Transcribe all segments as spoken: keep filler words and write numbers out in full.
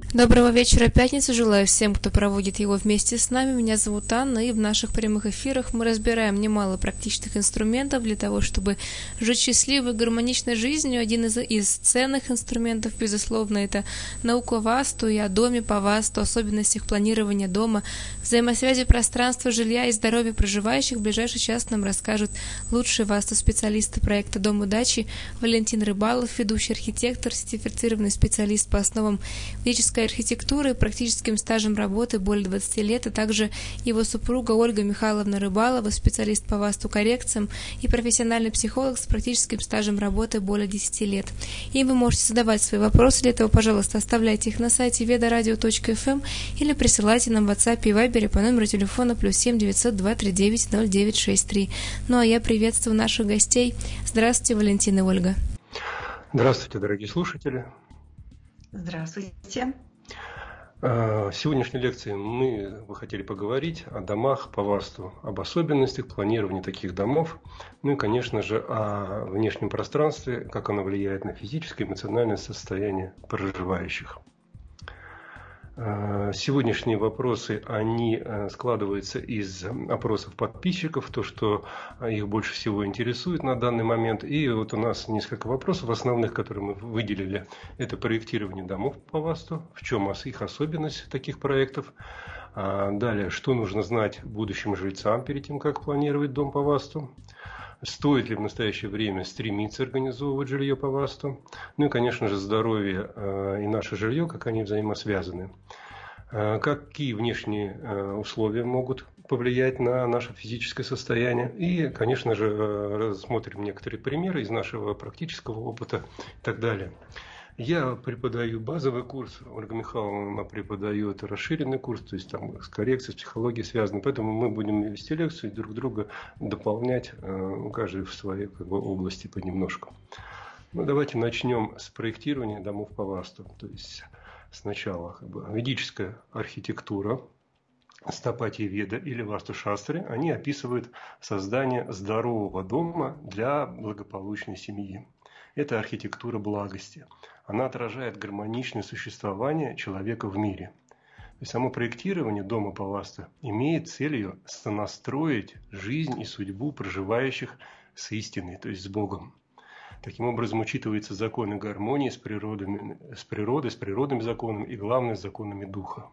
Доброго вечера пятницы. Желаю всем, кто проводит его вместе с нами. Меня зовут Анна, и в наших прямых эфирах мы разбираем немало практичных инструментов для того, чтобы жить счастливой, гармоничной жизнью. Один из, из ценных инструментов, безусловно, это наука Васту и о доме по Васту, особенностях планирования дома, взаимосвязи пространства, жилья и здоровья проживающих. В ближайший час нам расскажут лучшие Васту-специалисты проекта «Дом удачи» Валентин Рыбалов, ведущий архитектор, сертифицированный специалист по основам ведической архитектуры, практическим стажем работы более двадцати лет, а также его супруга Ольга Михайловна Рыбалова, специалист по васту-коррекциям и профессиональный психолог с практическим стажем работы более десяти лет. И вы можете задавать свои вопросы. Для этого, пожалуйста, оставляйте их на сайте ведарадио точка эф эм или присылайте нам в WhatsApp и Viber по номеру телефона плюс семь девятьсот два тридцать девять ноль девять шестьдесят три. Ну а я приветствую наших гостей. Здравствуйте, Валентина и Ольга. Здравствуйте, дорогие слушатели. Здравствуйте. В сегодняшней лекции мы бы хотели поговорить о домах по Васту, об особенностях планирования таких домов, ну и, конечно же, о внешнем пространстве, как оно влияет на физическое и эмоциональное состояние проживающих. Сегодняшние вопросы, они складываются из опросов подписчиков, то, что их больше всего интересует на данный момент. И вот у нас несколько вопросов основных, которые мы выделили. Это проектирование домов по Васту, в чем их особенность таких проектов. Далее, что нужно знать будущим жильцам перед тем, как планировать дом по Васту. Стоит ли в настоящее время стремиться организовывать жилье по Васту? Ну и, конечно же, здоровье и наше жилье, как они взаимосвязаны. Какие внешние условия могут повлиять на наше физическое состояние. И, конечно же, рассмотрим некоторые примеры из нашего практического опыта и так далее. Я преподаю базовый курс, Ольга Михайловна преподает расширенный курс, то есть там с коррекцией, с психологией связаны. Поэтому мы будем вести лекцию и друг друга дополнять, каждый в своей как бы, области понемножку. Ну, давайте начнем с проектирования домов по Васту. То есть сначала как бы, ведическая архитектура, Стапати Веда или Васту-шастры, они описывают создание здорового дома для благополучной семьи. Это архитектура благости. Она отражает гармоничное существование человека в мире. И само проектирование дома по Васту имеет целью сонастроить жизнь и судьбу проживающих с истиной, то есть с Богом. Таким образом, учитываются законы гармонии с, природами, с природой, с природными законами и, главное, с законами Духа.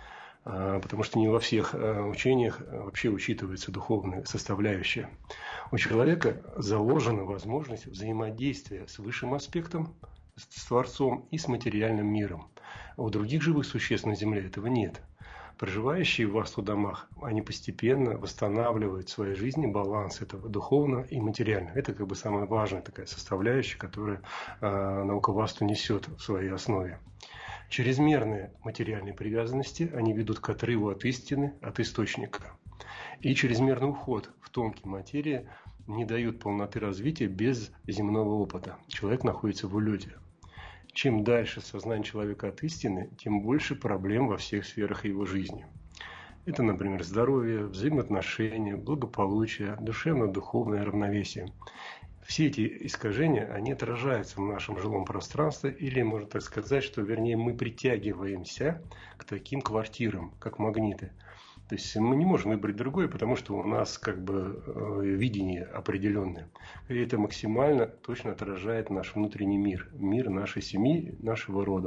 Потому что не во всех учениях вообще учитывается духовная составляющая. У человека заложена возможность взаимодействия с высшим аспектом, с Творцом и с материальным миром. А у других живых существ на Земле этого нет. Проживающие в Васту домах, они постепенно восстанавливают в своей жизни баланс этого духовного и материального. Это как бы самая важная такая составляющая, которую э, наука Васту несет в своей основе. Чрезмерные материальные привязанности, они ведут к отрыву от истины, от источника. И чрезмерный уход в тонкие материи не дают полноты развития без земного опыта. Человек находится в улете. Чем дальше сознание человека от истины, тем больше проблем во всех сферах его жизни. Это, например, здоровье, взаимоотношения, благополучие, душевно-духовное равновесие. Все эти искажения, они отражаются в нашем жилом пространстве, или, можно так сказать, что, вернее, мы притягиваемся к таким квартирам, как магниты. То есть мы не можем выбрать другое, потому что у нас как бы видение определенное. И это максимально точно отражает наш внутренний мир, мир нашей семьи, нашего рода.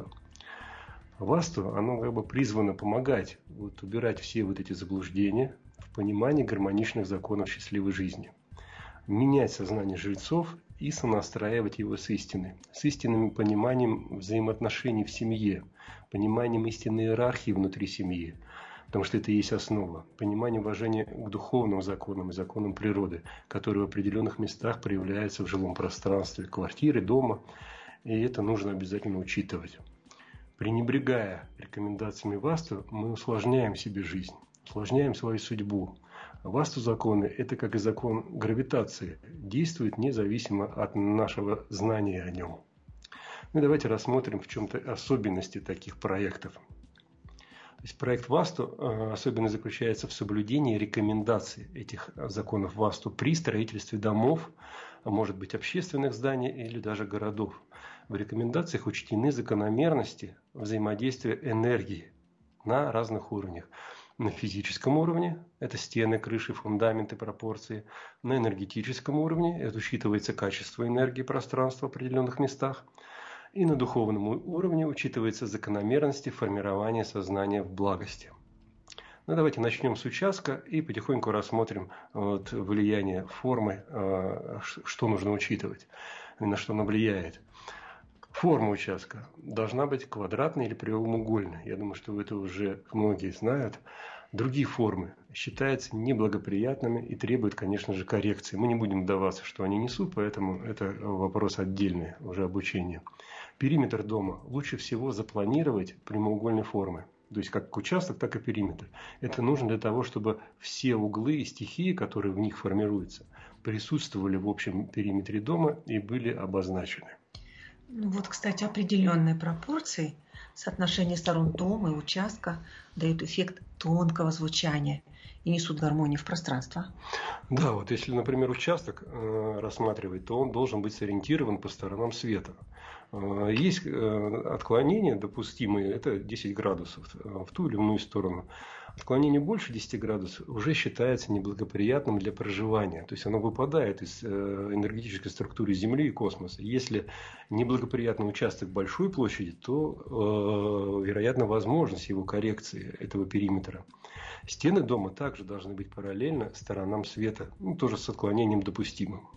Васту, оно как бы призвано помогать вот, убирать все вот эти заблуждения в понимании гармоничных законов счастливой жизни. Менять сознание жильцов и сонастраивать его с истиной. С истинным пониманием взаимоотношений в семье, пониманием истинной иерархии внутри семьи. Потому что это и есть основа. Понимание уважения к духовным законам и законам природы, которые в определенных местах проявляются в жилом пространстве, квартиры, дома. И это нужно обязательно учитывать. Пренебрегая рекомендациями Васту, мы усложняем себе жизнь, усложняем свою судьбу. Васту-законы – это как и закон гравитации, действует независимо от нашего знания о нем. Ну, давайте рассмотрим в чем-то особенности таких проектов. То есть проект Васту особенно заключается в соблюдении рекомендаций этих законов Васту при строительстве домов а может быть общественных зданий или даже городов. В рекомендациях учтены закономерности взаимодействия энергии на разных уровнях. На физическом уровне – это стены, крыши, фундаменты, пропорции. На энергетическом уровне – это учитывается качество энергии пространства в определенных местах. И на духовном уровне учитывается закономерности формирования сознания в благости. Ну, давайте начнем с участка и потихоньку рассмотрим вот, влияние формы, что нужно учитывать и на что она влияет. Форма участка должна быть квадратной или прямоугольной. Я думаю, что это уже многие знают. Другие формы считаются неблагоприятными и требуют, конечно же, коррекции. Мы не будем вдаваться, что они несут, поэтому это вопрос отдельный, уже обучение. Периметр дома лучше всего запланировать прямоугольной формы. То есть как участок, так и периметр. Это нужно для того, чтобы все углы и стихии, которые в них формируются, присутствовали в общем периметре дома и были обозначены. Ну вот, кстати, определенные пропорции, соотношение сторон дома и участка дают эффект тонкого звучания и несут гармонию в пространство. Да, вот если, например, участок э, рассматривать, то он должен быть сориентирован по сторонам света. Э, есть э, отклонения допустимые, это десять градусов э, в ту или иную сторону. Отклонение больше десяти градусов уже считается неблагоприятным для проживания. То есть оно выпадает из э, энергетической структуры Земли и космоса. Если неблагоприятный участок большой площади, то, э, вероятно, возможность его коррекции этого периметра. Стены дома также должны быть параллельно сторонам света, ну, тоже с отклонением допустимым.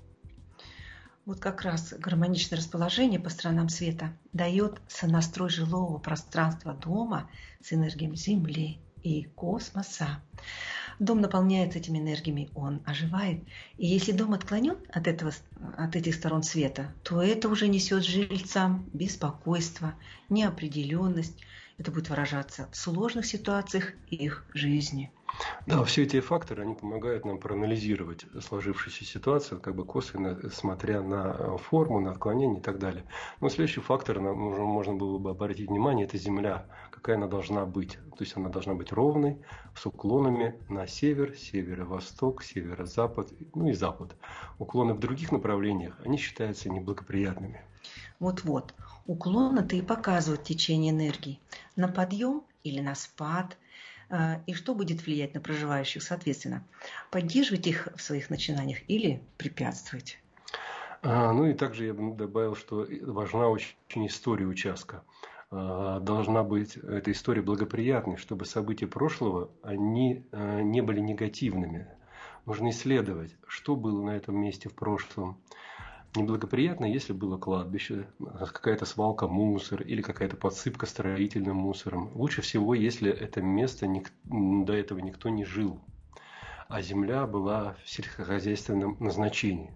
Вот как раз гармоничное расположение по сторонам света дает сонастрой жилого пространства дома с энергиями Земли и космоса. Дом наполняется этими энергиями, он оживает. И если дом отклонен от, этого, от этих сторон света, то это уже несет жильцам беспокойство, неопределенность. Это будет выражаться в сложных ситуациях их жизни. Да, все эти факторы, они помогают нам проанализировать сложившуюся ситуацию, как бы косвенно, смотря на форму, на отклонение и так далее. Но следующий фактор, нам можно, можно было бы обратить внимание, это Земля, какая она должна быть. То есть она должна быть ровной, с уклонами на север, северо-восток, северо-запад, ну и запад. Уклоны в других направлениях, они считаются неблагоприятными. Вот-вот, уклоны-то и показывают течение энергии на подъем или на спад. И что будет влиять на проживающих, соответственно, поддерживать их в своих начинаниях или препятствовать? А, ну и также я бы добавил, что важна очень история участка. А, должна быть эта история благоприятной, чтобы события прошлого они а, не были негативными. Нужно исследовать, что было на этом месте в прошлом. Неблагоприятно, если было кладбище, какая-то свалка мусора или какая-то подсыпка строительным мусором. Лучше всего, если это место ник- до этого никто не жил, а земля была в сельскохозяйственном назначении.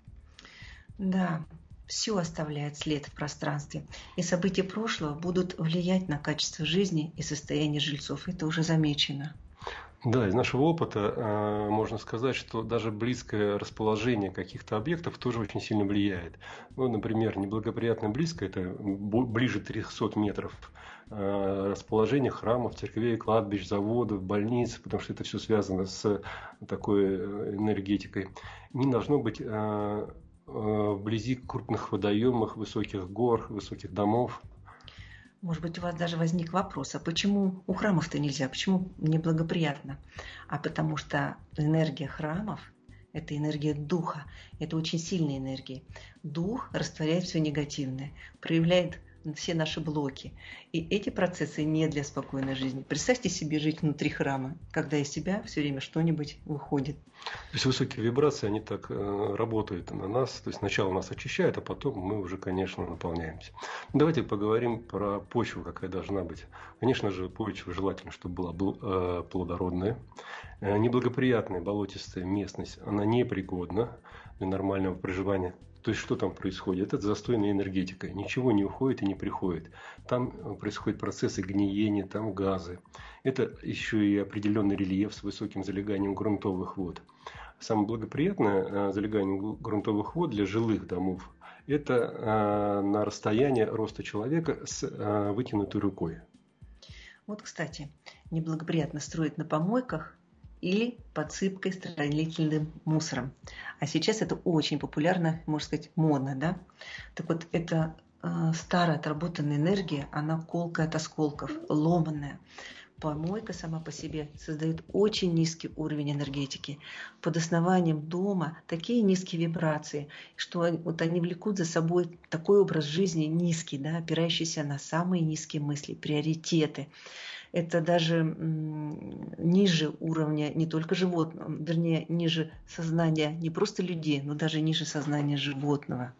Да, все оставляет след в пространстве, и события прошлого будут влиять на качество жизни и состояние жильцов. Это уже замечено. Да, из нашего опыта э, можно сказать, что даже близкое расположение каких-то объектов тоже очень сильно влияет. Ну, например, неблагоприятно близко, это ближе трехсот метров э, расположение храмов, церквей, кладбищ, заводов, больниц, потому что это все связано с такой энергетикой. Не должно быть э, э, вблизи крупных водоемов, высоких гор, высоких домов. Может быть, у вас даже возник вопрос, а почему у храмов-то нельзя, почему неблагоприятно? А потому что энергия храмов – это энергия духа, это очень сильная энергия. Дух растворяет все негативное, проявляет все наши блоки. И эти процессы не для спокойной жизни. Представьте себе жить внутри храма, когда из себя все время что-нибудь выходит. То есть высокие вибрации, они так э, работают на нас. То есть сначала нас очищают, а потом мы уже, конечно, наполняемся. Давайте поговорим про почву, какая должна быть. Конечно же, почва желательно, чтобы была э, плодородная. Э, неблагоприятная болотистая местность, она непригодна для нормального проживания. То есть, что там происходит? Это застойная энергетика. Ничего не уходит и не приходит. Там происходят процессы гниения, там газы. Это еще и определенный рельеф с высоким залеганием грунтовых вод. Самое благоприятное залегание грунтовых вод для жилых домов – это на расстоянии роста человека с вытянутой рукой. Вот, кстати, неблагоприятно строить на помойках или подсыпкой строительным мусором. А сейчас это очень популярно, можно сказать, модно, да? Так вот, это э, старая отработанная энергия, она колкая от осколков, ломаная. Помойка сама по себе создает очень низкий уровень энергетики. Под основанием дома такие низкие вибрации, что вот они влекут за собой такой образ жизни низкий, да, опирающийся на самые низкие мысли, приоритеты. Это даже м, ниже уровня не только животного, вернее, ниже сознания не просто людей, но даже ниже сознания животного.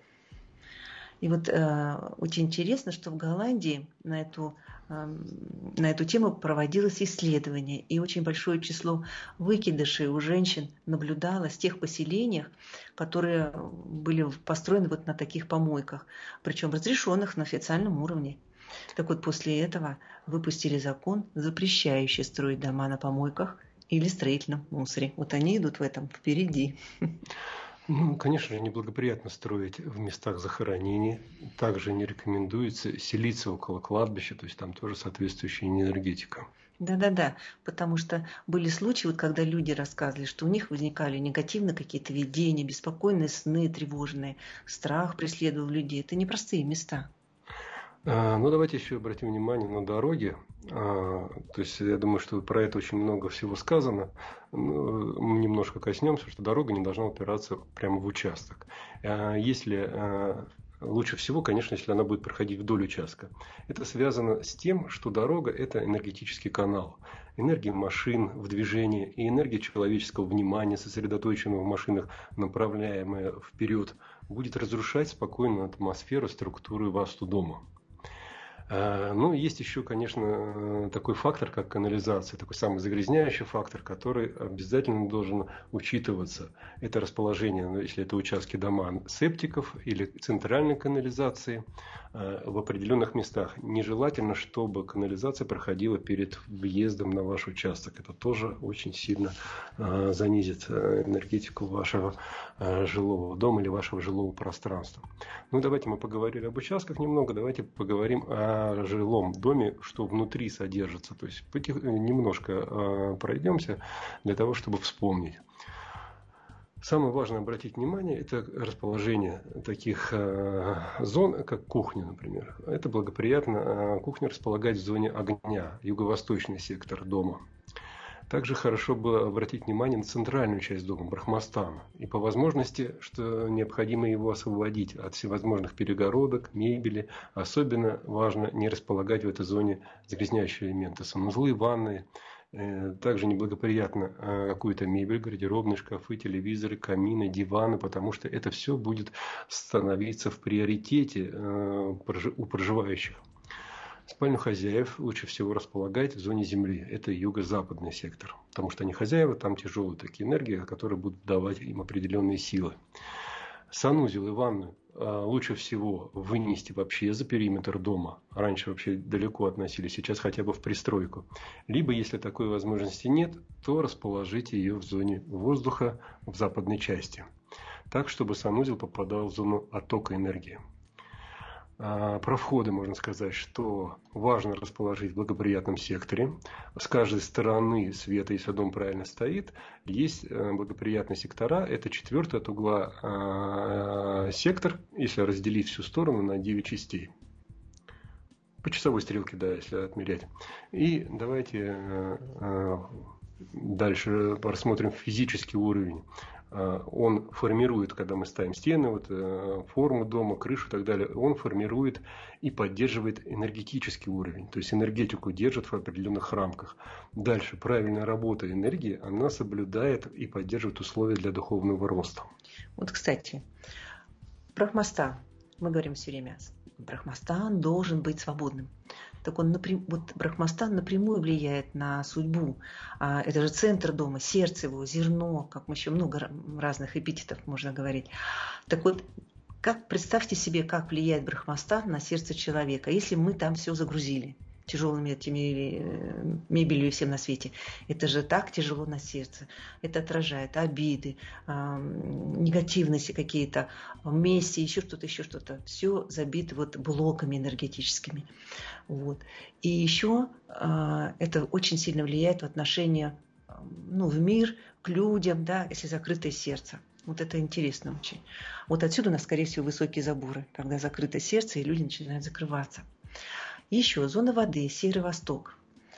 И вот э, очень интересно, что в Голландии на эту, э, на эту тему проводилось исследование, и очень большое число выкидышей у женщин наблюдалось в тех поселениях, которые были построены вот на таких помойках, причем разрешенных на официальном уровне. Так вот, после этого выпустили закон, запрещающий строить дома на помойках или строительном мусоре. Вот они идут в этом впереди. Ну, конечно же, неблагоприятно строить в местах захоронений. Также не рекомендуется селиться около кладбища, то есть там тоже соответствующая энергетика. Да-да-да, потому что были случаи, вот, когда люди рассказывали, что у них возникали негативные какие-то видения, беспокойные сны, тревожные, страх преследовал людей. Это непростые места. Ну, давайте еще обратим внимание на дороги. То есть, я думаю, что про это очень много всего сказано. Мы немножко коснемся, что дорога не должна упираться прямо в участок. Если лучше всего, конечно, если она будет проходить вдоль участка. Это связано с тем, что дорога – это энергетический канал. Энергия машин в движении и энергия человеческого внимания, сосредоточенного в машинах, направляемая вперед, будет разрушать спокойную атмосферу, структуры васту дома. Ну, есть еще, конечно, такой фактор, как канализация, такой самый загрязняющий фактор, который обязательно должен учитываться. Это расположение, если это участки дома, септиков или центральной канализации в определенных местах. Нежелательно, чтобы канализация проходила перед въездом на ваш участок. Это тоже очень сильно занизит энергетику вашего жилого дома или вашего жилого пространства. Ну, давайте мы поговорили об участках немного, давайте поговорим о жилом доме, что внутри содержится. То есть потих... немножко э, пройдемся для того, чтобы вспомнить. Самое важное обратить внимание – это расположение таких э, зон, как кухня, например. Это благоприятно э, кухню располагать в зоне огня, юго-восточный сектор дома. Также хорошо бы обратить внимание на центральную часть дома, Брахмастана. И по возможности, что необходимо его освободить от всевозможных перегородок, мебели. Особенно важно не располагать в этой зоне загрязняющие элементы. Санузлы, ванны. Также неблагоприятно какую-то мебель, гардеробные шкафы, телевизоры, камины, диваны, потому что это все будет становиться в приоритете у проживающих. Спальню хозяев лучше всего располагать в зоне земли. Это юго-западный сектор. Потому что они хозяева, там тяжелые такие энергии, которые будут давать им определенные силы. Санузел и ванну лучше всего вынести вообще за периметр дома. Раньше вообще далеко относили, сейчас хотя бы в пристройку. Либо, если такой возможности нет, то расположите ее в зоне воздуха в западной части. Так, чтобы санузел попадал в зону оттока энергии. Про входы можно сказать, что важно расположить в благоприятном секторе. С каждой стороны света, если дом правильно стоит, есть благоприятные сектора. Это четвертый от угла сектор, если разделить всю сторону на девять частей. По часовой стрелке, да, если отмерять. И давайте дальше рассмотрим физический уровень. Он формирует, когда мы ставим стены, вот, форму дома, крышу и так далее, он формирует и поддерживает энергетический уровень. То есть энергетику держит в определенных рамках. Дальше правильная работа энергии, она соблюдает и поддерживает условия для духовного роста. Вот, кстати, Брахмастан, мы говорим все время, Брахмастан должен быть свободным. Так он напрям... вот Брахмастан напрямую влияет на судьбу. А это же центр дома, сердце его, зерно, как мы еще много разных эпитетов можно говорить. Так вот, как, представьте себе, как влияет Брахмастан на сердце человека, если мы там все загрузили тяжелыми этими мебелью и всем на свете. Это же так тяжело на сердце. Это отражает обиды, негативности какие-то, месть, еще что-то, еще что-то. Все забито вот блоками энергетическими. Вот. И еще это очень сильно влияет в отношении ну, в мир, к людям, да, если закрытое сердце. Вот это интересно очень. Вот отсюда у нас, скорее всего, высокие заборы, когда закрыто сердце, и люди начинают закрываться. Еще зона воды, северо-восток.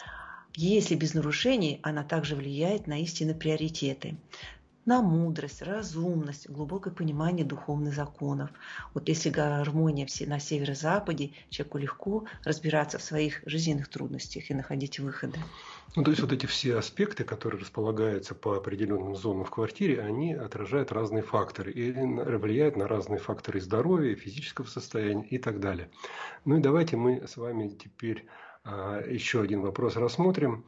Если без нарушений, она также влияет на истинные приоритеты, на мудрость, разумность, глубокое понимание духовных законов. Вот если гармония на северо-западе, человеку легко разбираться в своих жизненных трудностях и находить выходы. Ну, то есть вот эти все аспекты, которые располагаются по определенным зонам в квартире, они отражают разные факторы и влияют на разные факторы здоровья, физического состояния и так далее. Ну и давайте мы с вами теперь а, еще один вопрос рассмотрим.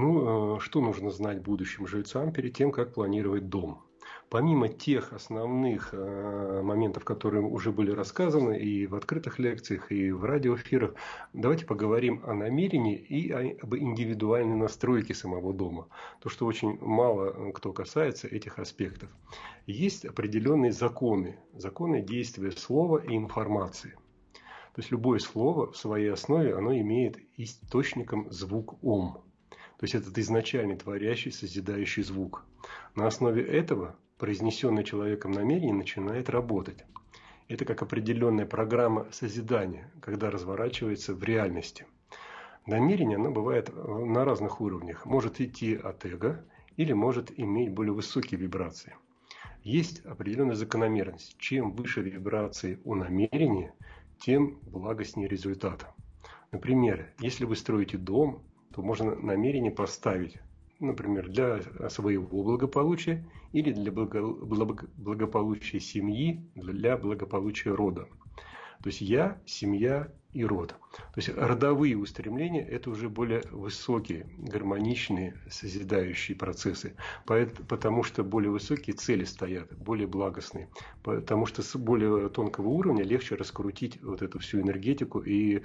Ну, что нужно знать будущим жильцам перед тем, как планировать дом? Помимо тех основных э, моментов, которые уже были рассказаны и в открытых лекциях, и в радиоэфирах, давайте поговорим о намерении и о, об индивидуальной настройке самого дома. То, что очень мало кто касается этих аспектов. Есть определенные законы, законы действия слова и информации. То есть любое слово в своей основе оно имеет источником звук «ом». То есть это изначальный творящий, созидающий звук. На основе этого произнесенное человеком намерение начинает работать. Это как определенная программа созидания, когда разворачивается в реальности. Намерение оно бывает на разных уровнях. Может идти от эго или может иметь более высокие вибрации. Есть определенная закономерность. Чем выше вибрации у намерения, тем благостнее результат. Например, если вы строите дом, то можно намерение поставить, например, для своего благополучия или для благополучия семьи, для благополучия рода. То есть я, семья и род. То есть родовые устремления – это уже более высокие, гармоничные, созидающие процессы. Потому что более высокие цели стоят, более благостные. Потому что с более тонкого уровня легче раскрутить вот эту всю энергетику, и,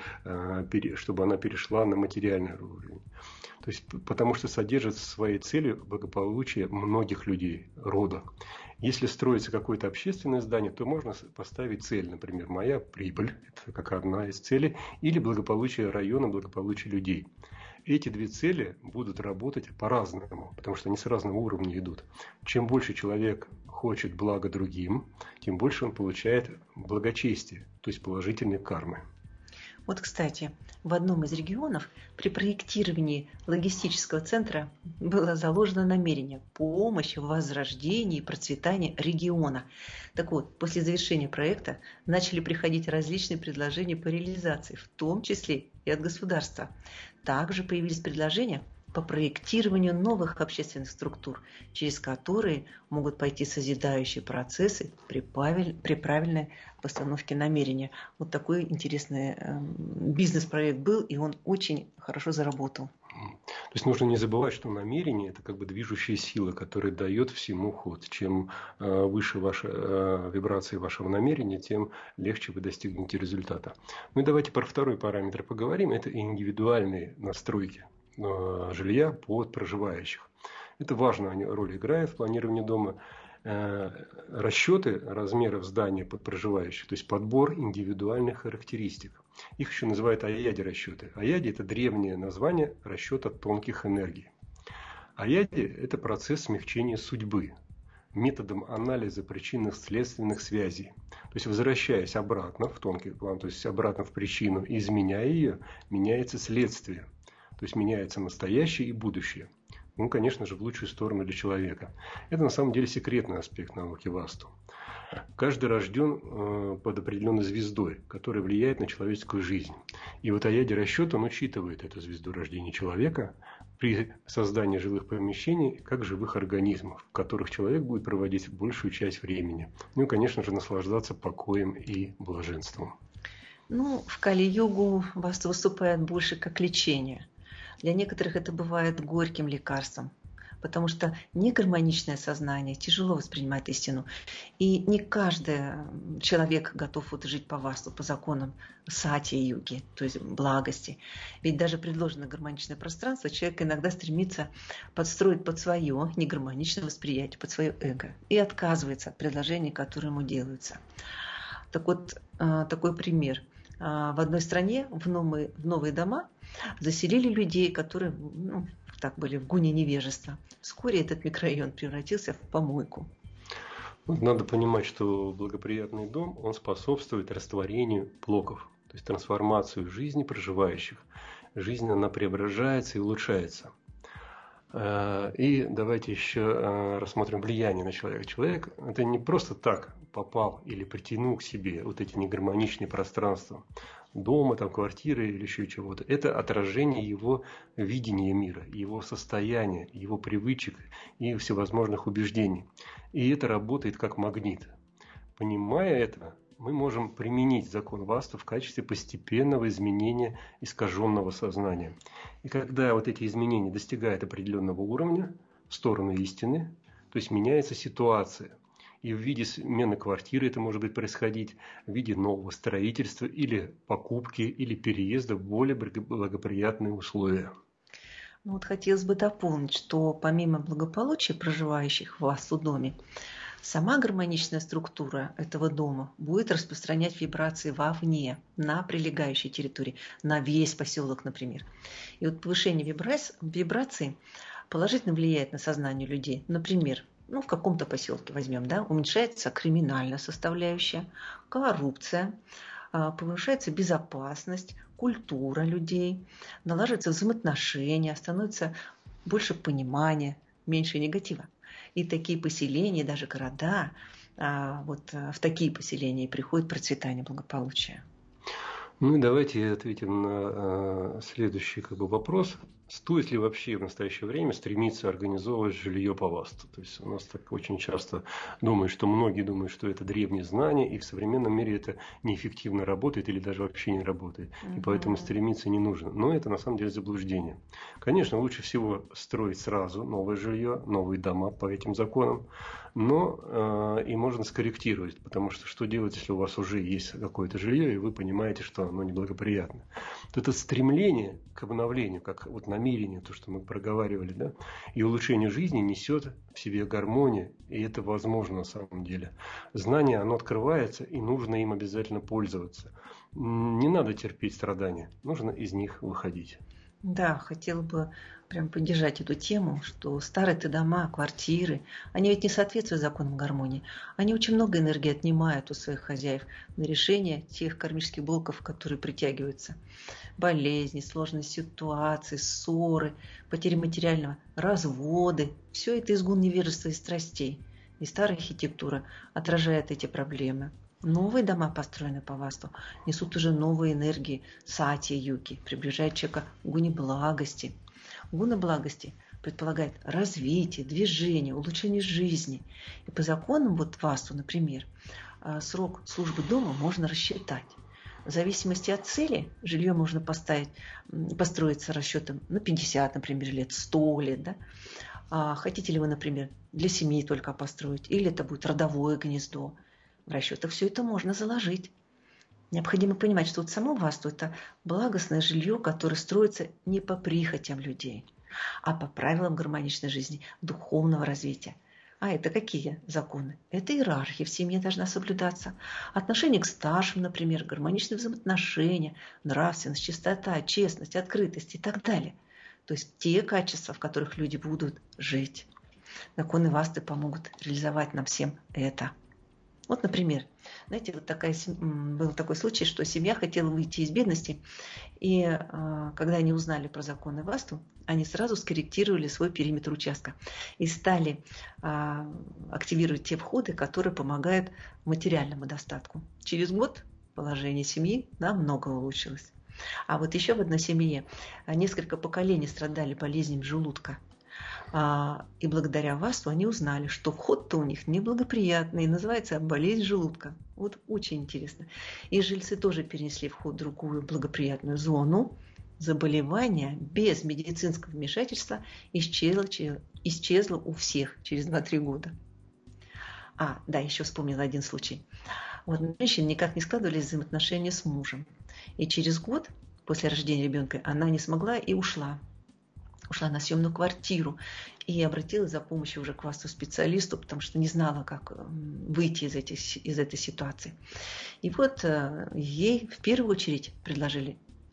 чтобы она перешла на материальный уровень. То есть, потому что содержит своей целью благополучие многих людей, рода. Если строится какое-то общественное здание, то можно поставить цель, например, моя прибыль, это как одна из целей, или благополучие района, благополучие людей. Эти две цели будут работать по-разному, потому что они с разного уровня идут. Чем больше человек хочет блага другим, тем больше он получает благочестие, то есть положительные кармы. Вот, кстати, в одном из регионов при проектировании логистического центра было заложено намерение помощи в возрождении и процветании региона. Так вот, после завершения проекта начали приходить различные предложения по реализации, в том числе и от государства. Также появились предложения по проектированию новых общественных структур, через которые могут пойти созидающие процессы при, правиль, при правильной постановке намерения. Вот такой интересный э, бизнес-проект был, и он очень хорошо заработал. То есть нужно не забывать, что намерение – это как бы движущая сила, которая дает всему ход. Чем э, выше ваша э, вибрация вашего намерения, тем легче вы достигнете результата. Ну и давайте про второй параметр поговорим. Это индивидуальные настройки жилья под проживающих. Это важная роль играет в планировании дома. Расчеты размеров здания под проживающих, то есть подбор индивидуальных характеристик. Их еще называют аяди расчеты. Аяди – это древнее название расчета тонких энергий. Аяди – это процесс смягчения судьбы методом анализа причинных следственных связей. То есть, возвращаясь обратно в тонкий план, то есть обратно в причину, изменяя ее, меняется следствие. То есть меняется настоящее и будущее. Ну, конечно же, в лучшую сторону для человека. Это на самом деле секретный аспект науки Васту. Каждый рожден под определенной звездой, которая влияет на человеческую жизнь. И вот аяди расчет, он учитывает эту звезду рождения человека при создании жилых помещений как живых организмов, в которых человек будет проводить большую часть времени. Ну и, конечно же, наслаждаться покоем и блаженством. Ну, в Кали-югу Васту выступает больше как лечение. Для некоторых это бывает горьким лекарством, потому что негармоничное сознание тяжело воспринимает истину. И не каждый человек готов вот жить по Васту, по законам сати-юги, то есть благости. Ведь даже предложенное гармоничное пространство человек иногда стремится подстроить под свое негармоничное восприятие, под свое эго, и отказывается от предложений, которые ему делаются. Так вот, такой пример. В одной стране в новые, в новые дома заселили людей, которые, ну, так были в гуне невежества. Вскоре этот микрорайон превратился в помойку. Вот надо понимать, что благоприятный дом, он способствует растворению блоков, то есть трансформацию жизни проживающих. Жизнь, она преображается и улучшается. И давайте еще рассмотрим влияние на человека. Человек – это не просто так попал или притянул к себе вот эти негармоничные пространства дома, там, квартиры или еще чего-то. Это отражение его видения мира, его состояния, его привычек и всевозможных убеждений. И это работает как магнит. Понимая это, мы можем применить закон Васту в качестве постепенного изменения искаженного сознания. И когда вот эти изменения достигают определенного уровня в сторону истины, то есть меняется ситуация. И в виде смены квартиры это может быть происходить, в виде нового строительства или покупки, или переезда в более благоприятные условия. Ну вот хотелось бы дополнить, что помимо благополучия проживающих в Васту доме, сама гармоничная структура этого дома будет распространять вибрации вовне, на прилегающей территории, на весь поселок, например. И вот повышение вибраций положительно влияет на сознание людей. Например, ну, в каком-то поселке возьмем, да, уменьшается криминальная составляющая, коррупция, повышается безопасность, культура людей, налаживаются взаимоотношения, становится больше понимания, меньше негатива. И такие поселения, даже города, вот в такие поселения приходит процветание, благополучие. Ну и давайте ответим на следующий как бы, вопрос. Стоит ли вообще в настоящее время стремиться организовывать жилье по Васту? То есть у нас так очень часто думают, что многие думают, что это древние знания, и в современном мире это неэффективно работает или даже вообще не работает. И поэтому стремиться не нужно. Но это на самом деле заблуждение. Конечно, лучше всего строить сразу новое жилье, новые дома по этим законам. Но э, и можно скорректировать, потому что что делать, если у вас уже есть какое-то жилье, и вы понимаете, что оно неблагоприятно. То это стремление к обновлению, как вот намерение, то, что мы проговаривали, да, и улучшение жизни несет в себе гармонию, и это возможно на самом деле. Знание, оно открывается, и нужно им обязательно пользоваться. Не надо терпеть страдания, нужно из них выходить. Да, хотела бы прям поддержать эту тему, что старые-то дома, квартиры, они ведь не соответствуют законам гармонии. Они очень много энергии отнимают у своих хозяев на решение тех кармических блоков, которые притягиваются. Болезни, сложные ситуации, ссоры, потери материального, разводы. Все это изгон невежества и страстей. И старая архитектура отражает эти проблемы. Новые дома, построенные по Васту, несут уже новые энергии сати юки, приближают человека к гуне благости. Гуна благости предполагает развитие, движение, улучшение жизни. И по законам вот Васту, например, срок службы дома можно рассчитать. В зависимости от цели жилье можно поставить, построить с расчетом на пятьдесят, например, лет, сто лет. Да? А хотите ли вы, например, для семьи только построить, или это будет родовое гнездо? В расчетах все это можно заложить. Необходимо понимать, что вот само Васту – это благостное жилье, которое строится не по прихотям людей, а по правилам гармоничной жизни, духовного развития. А это какие законы? Это иерархия в семье должна соблюдаться. Отношение к старшим, например, гармоничные взаимоотношения, нравственность, чистота, честность, открытость и так далее. То есть те качества, в которых люди будут жить. Законы Васты помогут реализовать нам всем это. Вот, например, знаете, вот такая, был такой случай, что семья хотела выйти из бедности, и э, когда они узнали про законы Васту, они сразу скорректировали свой периметр участка и стали э, активировать те входы, которые помогают материальному достатку. Через год положение семьи намного улучшилось. А вот еще в одной семье несколько поколений страдали болезнью желудка. И благодаря Васту они узнали, что вход-то у них неблагоприятный, называется болезнь желудка. Вот очень интересно. И жильцы тоже перенесли вход в другую благоприятную зону. Заболевание без медицинского вмешательства исчезло, исчезло у всех через два-три года. А, да, еще вспомнила один случай. Вот женщины никак не складывались взаимоотношения с мужем. И через год после рождения ребенка она не смогла и ушла. Ушла на съемную квартиру и обратилась за помощью уже к Васту-специалисту, потому что не знала, как выйти из, этих, из этой ситуации. И вот ей в первую очередь предложили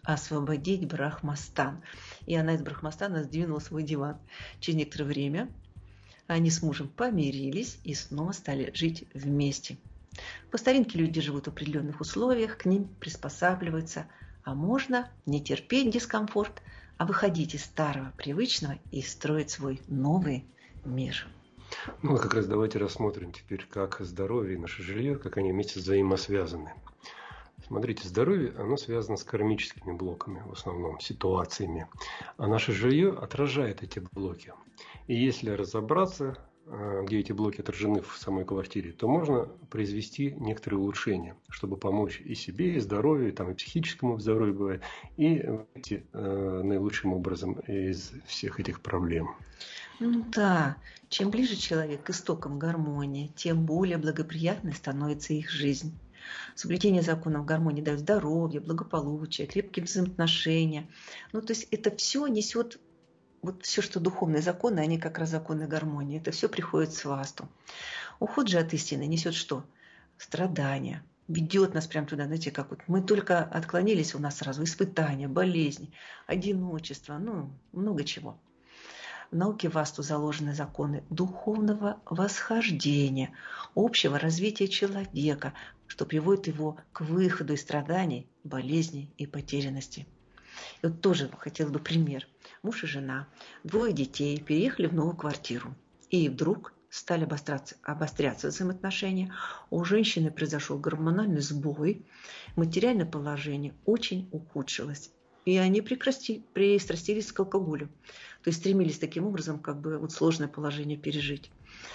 освободить Брахмастан. И она из Брахмастана сдвинула свой диван. Через некоторое время они с мужем помирились и снова стали жить вместе. По старинке люди живут в определенных условиях, к ним приспосабливаются, а можно не терпеть дискомфорт, а выходить из старого, привычного и строить свой новый мир. Ну, как раз давайте рассмотрим теперь, как здоровье и наше жилье, как они вместе взаимосвязаны. Смотрите, здоровье, оно связано с кармическими блоками, в основном, ситуациями. А наше жилье отражает эти блоки. И если разобраться, где эти блоки отражены в самой квартире, то можно произвести некоторые улучшения, чтобы помочь и себе, и здоровью, и, там, и психическому здоровью бывает, и выйти э, наилучшим образом из всех этих проблем. Ну да, чем ближе человек к истокам гармонии, тем более благоприятной становится их жизнь. Соблюдение законов гармонии дает здоровье, благополучие, крепкие взаимоотношения. Ну, то есть это все несет, вот все, что духовные законы, они как раз законы гармонии. Это все приходит с васту. Уход же от истины несет что? Страдания. Ведет нас прямо туда, знаете, как вот мы только отклонились, у нас сразу испытания, болезни, одиночество, ну, много чего. В науке васту заложены законы духовного восхождения, общего развития человека, что приводит его к выходу из страданий, болезней и потерянности. И вот тоже хотела бы пример. Муж и жена, двое детей переехали в новую квартиру. И вдруг стали обостряться, обостряться взаимоотношения. У женщины произошел гормональный сбой, материальное положение очень ухудшилось. И они пристрастились к алкоголю. То есть стремились таким образом как бы вот сложное положение пережить.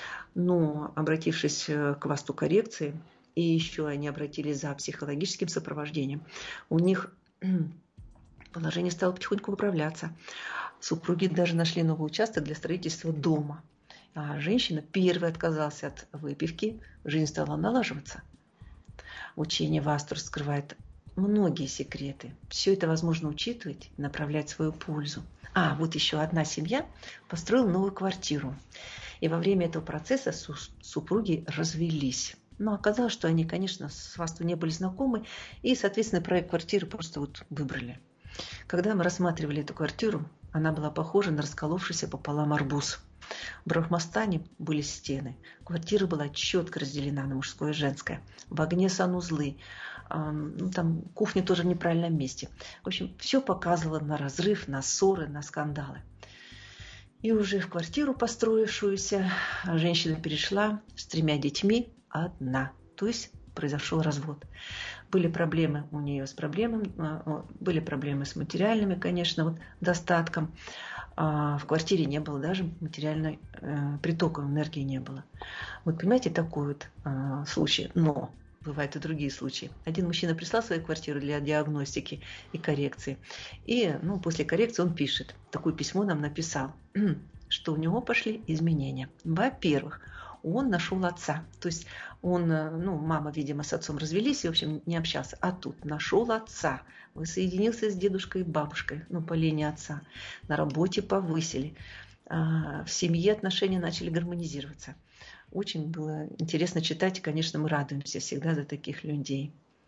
Но обратившись к васту коррекции, и еще они обратились за психологическим сопровождением, у них положение стало потихоньку выправляться. Супруги даже нашли новый участок для строительства дома. А женщина первой отказалась от выпивки, жизнь стала налаживаться. Учение васту раскрывает многие секреты. Все это возможно учитывать и направлять в свою пользу. А, вот еще одна семья построила новую квартиру. И во время этого процесса супруги развелись. Но оказалось, что они, конечно, с васту не были знакомы. И, соответственно, проект квартиры просто вот выбрали. Когда мы рассматривали эту квартиру, она была похожа на расколовшийся пополам арбуз. В Брахмастане были стены. Квартира была четко разделена на мужское и женское. В огне санузлы. Ну, там кухня тоже в неправильном месте. В общем, все показывало на разрыв, на ссоры, на скандалы. И уже в квартиру построившуюся женщина перешла с тремя детьми одна. То есть произошел развод. Были проблемы у нее с проблемами, были проблемы с материальными, конечно, вот, достатком. А в квартире не было даже материальной э, притока, энергии не было. Вот понимаете, такой вот э, случай. Но бывают и другие случаи. Один мужчина прислал свою квартиру для диагностики и коррекции. И ну, после коррекции он пишет, такое письмо нам написал, что у него пошли изменения. Во-первых, он нашел отца. То есть он, ну, мама, видимо, с отцом развелись и, в общем, не общался. А тут нашел отца, воссоединился с дедушкой и бабушкой, ну, по линии отца. На работе повысили. В семье отношения начали гармонизироваться. Очень было интересно читать, и, конечно, мы радуемся всегда за таких людей.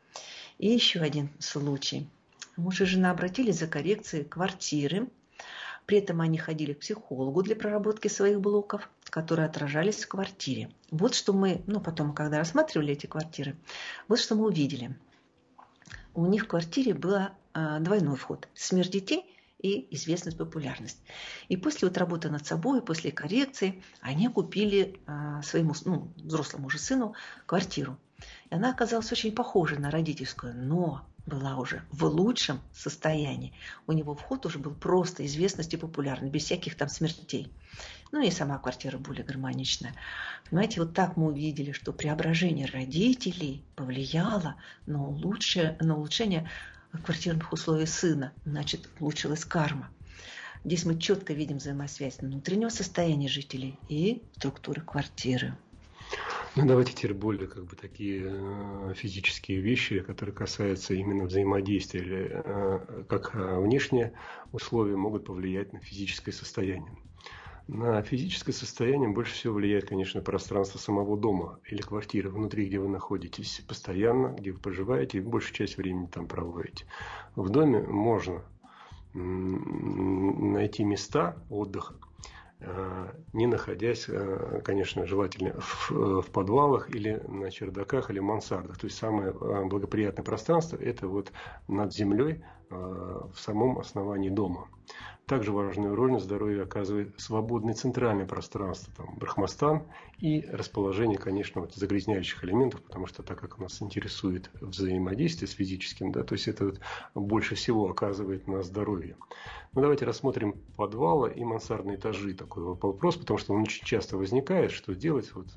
И еще один случай. Муж и жена обратились за коррекцией квартиры. При этом они ходили к психологу для проработки своих блоков, которые отражались в квартире. Вот что мы, ну потом, когда рассматривали эти квартиры, вот что мы увидели. У них в квартире был а, двойной вход. Смерть детей и известность, популярность. И после вот работы над собой, после коррекции, они купили а, своему ну, взрослому уже сыну квартиру. И она оказалась очень похожа на родительскую, но была уже в лучшем состоянии. У него вход уже был просто известность и популярный, без всяких там смертей. Ну и сама квартира более гармоничная. Понимаете, вот так мы увидели, что преображение родителей повлияло на, улучшение, на улучшение квартирных условий сына. Значит, улучшилась карма. Здесь мы четко видим взаимосвязь внутреннего состояния жителей и структуры квартиры. Ну, давайте теперь более как бы такие физические вещи, которые касаются именно взаимодействия, или как внешние условия могут повлиять на физическое состояние. На физическое состояние больше всего влияет, конечно, пространство самого дома или квартиры, внутри, где вы находитесь постоянно, где вы проживаете и большую часть времени там проводите. В доме можно найти места отдыха, не находясь, конечно, желательно в, в подвалах или на чердаках или мансардах. То есть самое благоприятное пространство – это вот над землей в самом основании дома. Также важную роль на здоровье оказывает свободное центральное пространство, там, Брахмастан, и расположение, конечно, вот загрязняющих элементов, потому что так как нас интересует взаимодействие с физическим, да, то есть это вот больше всего оказывает на здоровье. Ну, давайте рассмотрим подвалы и мансардные этажи. Такой вопрос, потому что он очень часто возникает, что делать. Вот,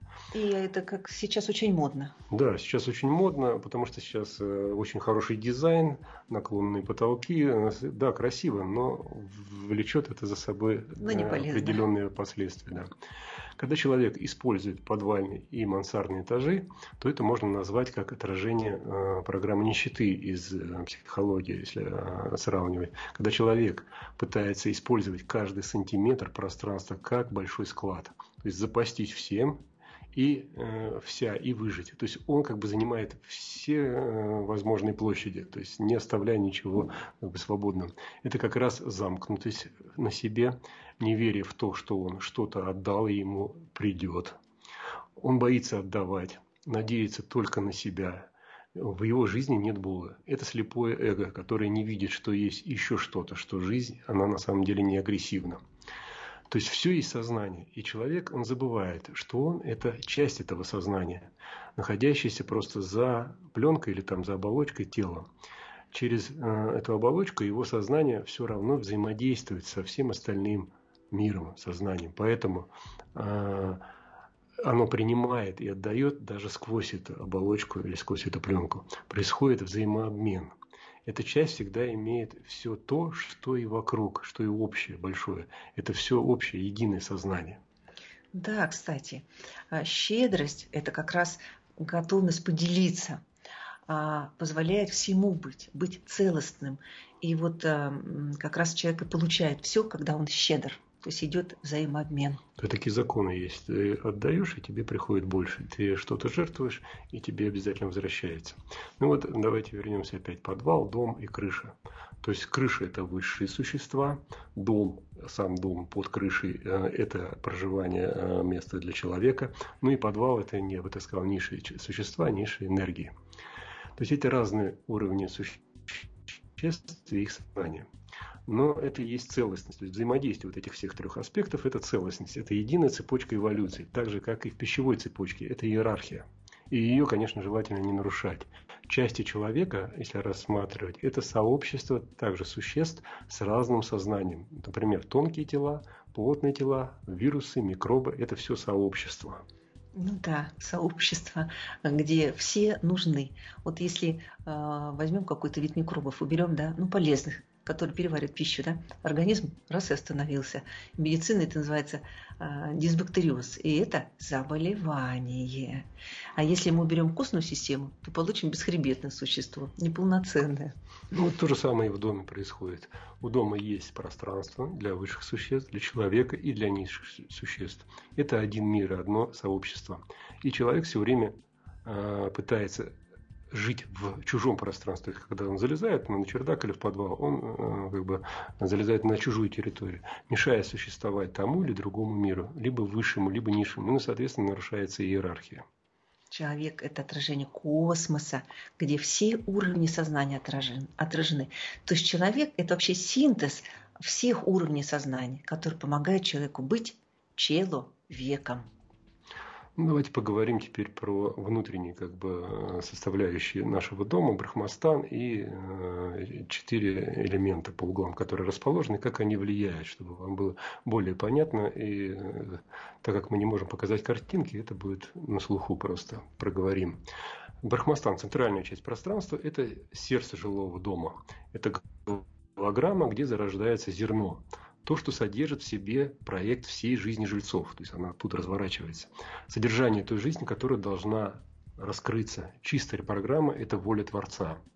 и это как сейчас очень модно. Да, сейчас очень модно, потому что сейчас очень хороший дизайн, наклонные потолки. Да, красиво, но влечет это за собой определенные последствия. Да. Когда человек использует подвальные и мансардные этажи, то это можно назвать как отражение программы нищеты из психологии, если сравнивать. Когда человек пытается использовать каждый сантиметр пространства как большой склад, то есть запастись всем, и э, вся, и выжить. То есть он как бы занимает все э, возможные площади, то есть не оставляя ничего как бы свободным. Это как раз замкнутость на себе, неверие в то, что он что-то отдал и ему придет. Он боится отдавать, надеется только на себя. В его жизни нет Бога. Это слепое эго, которое не видит, что есть еще что-то, что жизнь, она на самом деле не агрессивна. То есть все есть сознание. И человек, он забывает, что он – это часть этого сознания, находящаяся просто за пленкой или там за оболочкой тела. Через э, эту оболочку его сознание все равно взаимодействует со всем остальным миром, сознанием. Поэтому э, оно принимает и отдает даже сквозь эту оболочку или сквозь эту пленку. Происходит взаимообмен. Эта часть всегда имеет все то, что и вокруг, что и общее, большое. Это все общее, единое сознание. Да, кстати, щедрость – это как раз готовность поделиться, позволяет всему быть, быть целостным. И вот как раз человек и получает все, когда он щедр. То есть идет взаимообмен. То такие законы есть. Ты отдаешь, и тебе приходит больше. Ты что-то жертвуешь, и тебе обязательно возвращается. Ну вот давайте вернемся опять. Подвал, дом и крыша. То есть крыша – это высшие существа. Дом, сам дом под крышей – это проживание, место для человека. Ну и подвал – это, я бы так сказал, низшие существа, низшие энергии. То есть это разные уровни существ и их сознания. Но это и есть целостность. То есть взаимодействие вот этих всех трех аспектов – это целостность. Это единая цепочка эволюции. Так же, как и в пищевой цепочке. Это иерархия. И ее, конечно, желательно не нарушать. Части человека, если рассматривать, это сообщество также существ с разным сознанием. Например, тонкие тела, плотные тела, вирусы, микробы – это все сообщество. Ну да, сообщество, где все нужны. Вот если э, возьмем какой-то вид микробов, уберем, да, ну полезных, которые переваривают пищу, да, организм раз и остановился. В медицине это называется э, дисбактериоз, и это заболевание. А если мы уберем костную систему, то получим бесхребетное существо, неполноценное. Ну, вот то же самое и в доме происходит. У дома есть пространство для высших существ, для человека и для низших существ. Это один мир, одно сообщество. И человек все время э, пытается жить в чужом пространстве. Когда он залезает на чердак или в подвал, он э, как бы залезает на чужую территорию, мешая существовать тому или другому миру, либо высшему, либо низшему. Ну и, соответственно, нарушается иерархия. Человек – это отражение космоса, где все уровни сознания отражены, отражены. То есть человек – это вообще синтез всех уровней сознания, который помогает человеку быть человеком. Ну, давайте поговорим теперь про внутренние как бы, составляющие нашего дома, Брахмастан и э, четыре элемента по углам, которые расположены, как они влияют, чтобы вам было более понятно. И э, так как мы не можем показать картинки, это будет на слуху просто проговорим. Брахмастан, центральная часть пространства, это сердце жилого дома. Это голограмма, где зарождается зерно. То, что содержит в себе проект всей жизни жильцов. То есть она тут разворачивается. Содержание той жизни, которая должна раскрыться. Чистая программа – это воля Творца.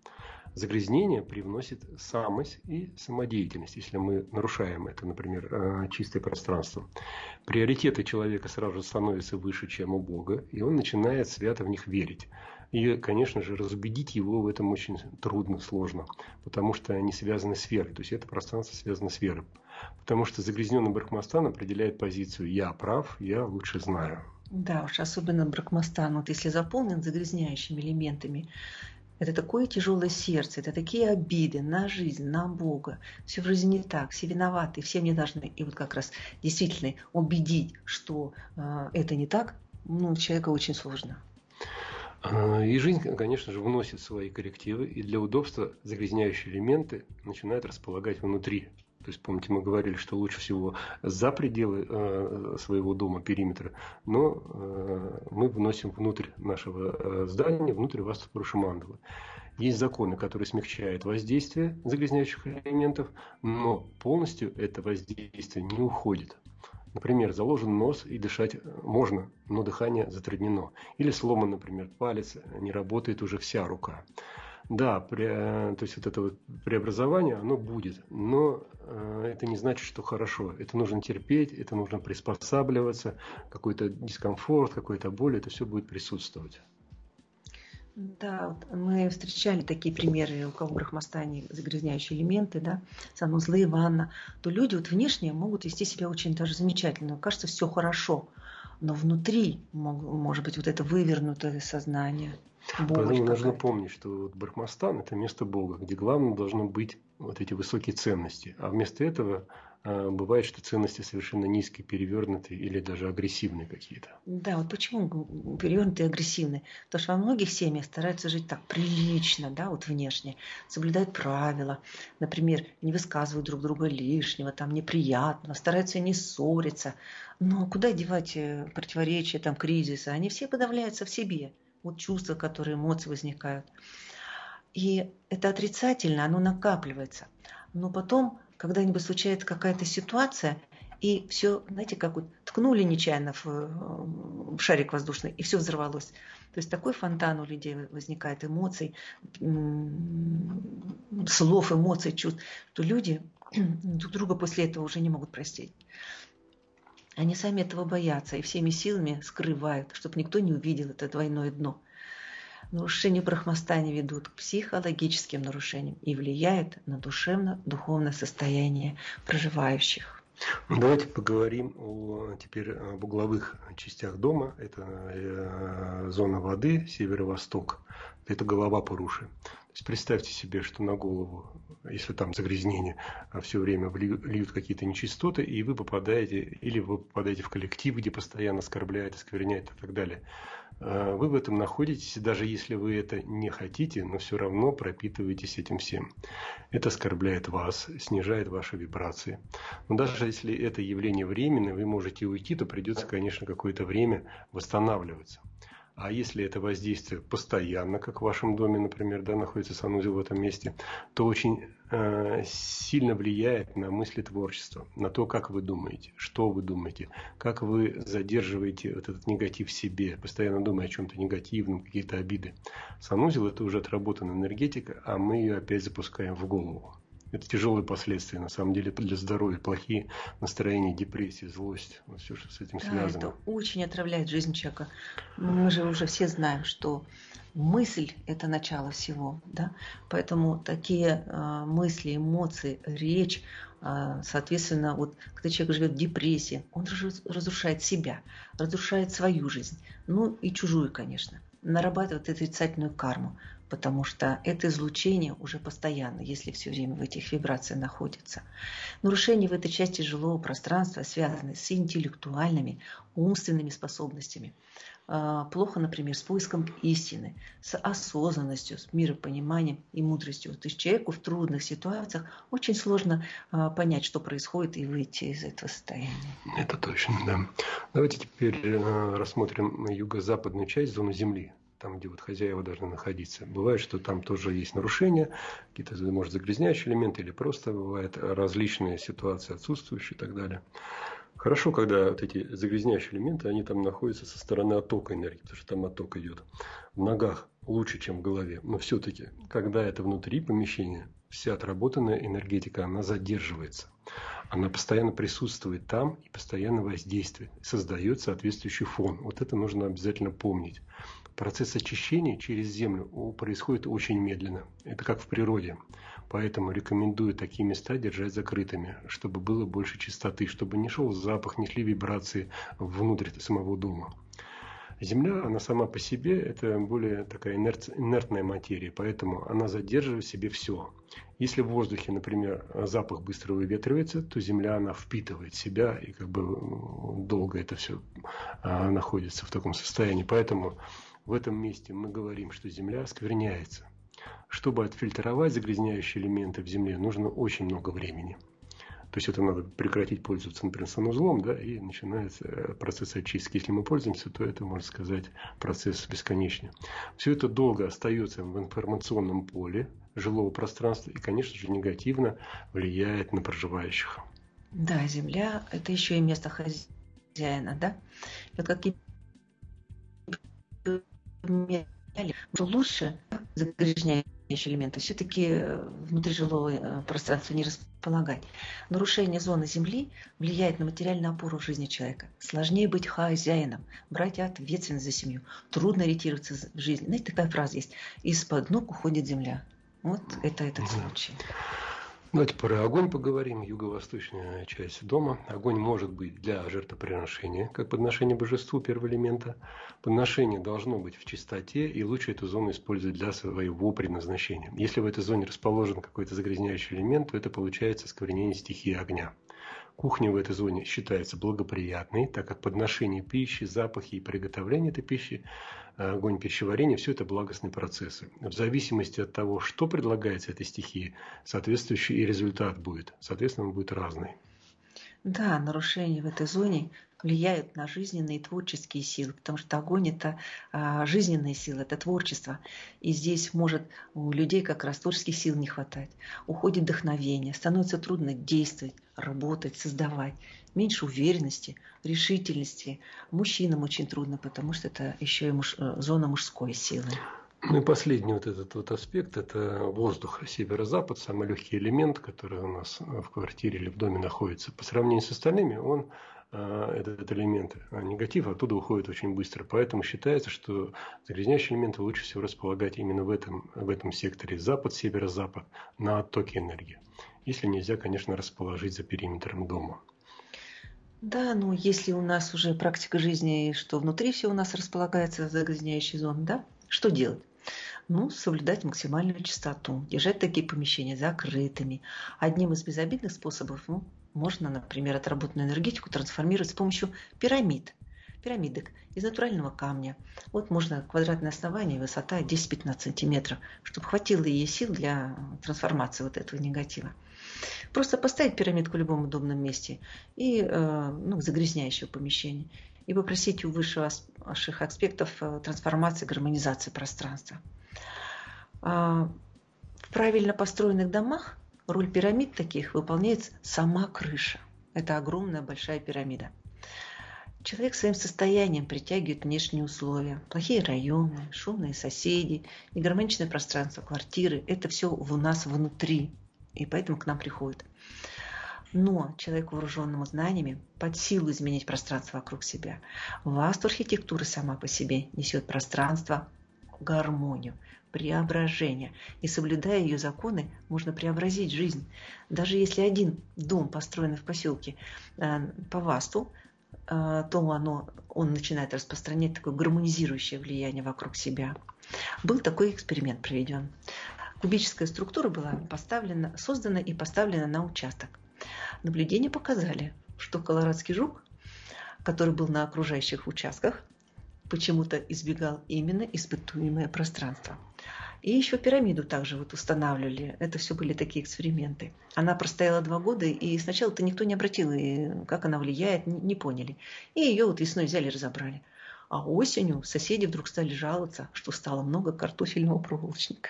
Загрязнение привносит самость и самодеятельность, если мы нарушаем это, например, чистое пространство. Приоритеты человека сразу же становятся выше, чем у Бога, и он начинает свято в них верить. И, конечно же, разубедить его в этом очень трудно, сложно, потому что они связаны с верой. То есть это пространство связано с верой. Потому что загрязненный Брахмастан определяет позицию «я прав, я лучше знаю». Да уж, особенно Брахмастан, вот если заполнен загрязняющими элементами, это такое тяжелое сердце, это такие обиды на жизнь, на Бога. Все в жизни не так, все виноваты, все мне должны. И вот как раз действительно убедить, что э, это не так, ну, человеку очень сложно. И жизнь, конечно же, вносит свои коррективы, и для удобства загрязняющие элементы начинают располагать внутри. То есть, помните, мы говорили, что лучше всего за пределы э, своего дома, периметра, но э, мы вносим внутрь нашего э, здания, внутрь Васту-Пуруша Мандалы. Есть законы, которые смягчают воздействие загрязняющих элементов, но полностью это воздействие не уходит. Например, заложен нос и дышать можно, но дыхание затруднено. Или сломан, например, палец, не работает уже вся рука. Да, при, то есть вот это вот преобразование, оно будет, но э, это не значит, что хорошо. Это нужно терпеть, это нужно приспосабливаться, какой-то дискомфорт, какая-то боль, это все будет присутствовать. Да, мы встречали такие примеры, у кого в Брахмастане загрязняющие элементы, да, санузлы, ванна, то люди вот внешне могут вести себя очень даже замечательно, кажется, все хорошо, но внутри может быть вот это вывернутое сознание. Поэтому нужно помнить, что вот Брахмастан – это место Бога, где главное должно быть вот эти высокие ценности. А вместо этого э, бывает, что ценности совершенно низкие, перевернутые или даже агрессивные какие-то. Да, вот почему перевернутые и агрессивные? Потому что во многих семьях стараются жить так прилично, да, вот внешне, соблюдают правила, например, не высказывают друг друга лишнего, там неприятного, стараются не ссориться. Но куда девать противоречия, там, кризисы? Они все подавляются в себе. Вот чувства, которые, эмоции возникают. И это отрицательно, оно накапливается. Но потом, когда-нибудь случается какая-то ситуация, и все, знаете, как вот ткнули нечаянно в, в шарик воздушный, и все взорвалось. То есть такой фонтан у людей возникает эмоций, слов, эмоций, чувств, что люди друг друга после этого уже не могут простить. Они сами этого боятся и всеми силами скрывают, чтобы никто не увидел это двойное дно. Нарушения в Брахмастане ведут к психологическим нарушениям и влияют на душевно-духовное состояние проживающих. Давайте поговорим о, теперь об угловых частях дома. Это зона воды, северо-восток. Это голова Пуруши. То есть представьте себе, что на голову, если там загрязнение, все время льют какие-то нечистоты, и вы попадаете, или вы попадаете в коллектив, где постоянно оскорбляют, оскверняют и так далее. Вы в этом находитесь, даже если вы это не хотите, но все равно пропитываетесь этим всем. Это оскорбляет вас, снижает ваши вибрации. Но даже если это явление временное, вы можете уйти, то придется, конечно, какое-то время восстанавливаться. А если это воздействие постоянно, как в вашем доме, например, да, находится санузел в этом месте, то очень э, сильно влияет на мысли творчества, на то, как вы думаете, что вы думаете, как вы задерживаете вот этот негатив в себе, постоянно думая о чем-то негативном, какие-то обиды. Санузел – это уже отработанная энергетика, а мы ее опять запускаем в голову. Это тяжелые последствия, на самом деле, для здоровья, плохие настроения, депрессия, злость, вот все, что с этим да, связано. Это очень отравляет жизнь человека. Мы же уже все знаем, что мысль – это начало всего, да? Поэтому такие э, мысли, эмоции, речь, э, соответственно, вот когда человек живет в депрессии, он разрушает себя, разрушает свою жизнь, ну и чужую, конечно, нарабатывает отрицательную карму, потому что это излучение уже постоянно, если все время в этих вибрациях находится. Нарушения в этой части жилого пространства связаны с интеллектуальными, умственными способностями. Плохо, например, с поиском истины, с осознанностью, с миропониманием и мудростью. То есть человеку в трудных ситуациях очень сложно понять, что происходит, и выйти из этого состояния. Это точно, да. Давайте теперь рассмотрим юго-западную часть, зону Земли. Там, где вот хозяева должны находиться. Бывает, что там тоже есть нарушения, какие-то, может, загрязняющие элементы, или просто бывают различные ситуации отсутствующие и так далее. Хорошо, когда вот эти загрязняющие элементы, они там находятся со стороны оттока энергии, потому что там отток идет. В ногах лучше, чем в голове. Но все-таки, когда это внутри помещения, вся отработанная энергетика, она задерживается. Она постоянно присутствует там и постоянно воздействует. Создает соответствующий фон. Вот это нужно обязательно помнить. Процесс очищения через землю происходит очень медленно. Это как в природе. Поэтому рекомендую такие места держать закрытыми, чтобы было больше чистоты, чтобы не шел запах, не шли вибрации внутрь самого дома. Земля, она сама по себе, это более такая инерт, инертная материя, поэтому она задерживает в себе все. Если в воздухе, например, запах быстро выветривается, то земля, она впитывает в себя и как бы долго это все а, находится в таком состоянии. Поэтому в этом месте мы говорим, что земля оскверняется. Чтобы отфильтровать загрязняющие элементы в земле, нужно очень много времени. То есть это надо прекратить пользоваться, например, санузлом, да, и начинается процесс очистки. Если мы пользуемся, то это, можно сказать, процесс бесконечный. Все это долго остается в информационном поле жилого пространства и, конечно же, негативно влияет на проживающих. Да, земля – это еще и место хозяина, да? Вот какие лучше загрязняющие элементы все-таки внутри жилого пространства не располагать. Нарушение зоны Земли влияет на материальную опору в жизни человека. Сложнее быть хозяином, брать ответственность за семью. Трудно ориентироваться в жизни. Знаете, такая фраза есть: из-под ног уходит земля. Вот это этот случай. Давайте про огонь поговорим. Юго-восточная часть дома. Огонь может быть для жертвоприношения, как подношение божеству первого элемента. Подношение должно быть в чистоте, и лучше эту зону использовать для своего предназначения. Если в этой зоне расположен какой-то загрязняющий элемент, то это получается осквернение стихии огня. Кухня в этой зоне считается благоприятной, так как подношение пищи, запахи и приготовление этой пищи, огонь пищеварения – все это благостные процессы. В зависимости от того, что предлагается этой стихии, соответствующий и результат будет. Соответственно, он будет разный. Да, нарушения в этой зоне влияют на жизненные и творческие силы, потому что огонь – это а, жизненные силы, это творчество. И здесь может у людей как раз творческих сил не хватать. Уходит вдохновение, становится трудно действовать, работать, создавать. Меньше уверенности, решительности. Мужчинам очень трудно, потому что это еще и муж, зона мужской силы. Ну и последний вот этот вот аспект – это воздух. Северо-запад – самый легкий элемент, который у нас в квартире или в доме находится. По сравнению с остальными, он, этот элемент, негатив, оттуда уходит очень быстро. Поэтому считается, что загрязняющие элементы лучше всего располагать именно в этом, в этом секторе. Запад, северо-запад, на оттоке энергии. Если нельзя, конечно, расположить за периметром дома. Да, ну если у нас уже практика жизни, что внутри все у нас располагается загрязняющей зоной, да, что делать? Ну, соблюдать максимальную чистоту, держать такие помещения закрытыми. Одним из безобидных способов, ну, можно, например, отработанную энергетику трансформировать с помощью пирамид. Пирамидок из натурального камня. Вот можно квадратное основание, высота десять-пятнадцать сантиметров, чтобы хватило ей сил для трансформации вот этого негатива. Просто поставить пирамидку в любом удобном месте и ну, загрязняющего помещения. И попросить у высших аспектов трансформации, гармонизации пространства. В правильно построенных домах роль пирамид таких выполняет сама крыша. Это огромная большая пирамида. Человек своим состоянием притягивает внешние условия. Плохие районы, шумные соседи, негармоничное пространство квартиры. Это все у нас внутри. И поэтому к нам приходит. Но человеку, вооруженному знаниями, под силу изменить пространство вокруг себя. Васту-архитектура сама по себе несет пространство, гармонию, преображение. И соблюдая ее законы, можно преобразить жизнь. Даже если один дом, построенный в поселке по васту, то оно, он начинает распространять такое гармонизирующее влияние вокруг себя. Был такой эксперимент проведен. Кубическая структура была поставлена, создана и поставлена на участок. Наблюдения показали, что колорадский жук, который был на окружающих участках, почему-то избегал именно испытуемое пространство. И еще пирамиду также вот устанавливали. Это все были такие эксперименты. Она простояла два года, и сначала-то никто не обратил, и как она влияет, не поняли. И ее вот весной взяли и разобрали. А осенью соседи вдруг стали жаловаться, что стало много картофельного проволочника.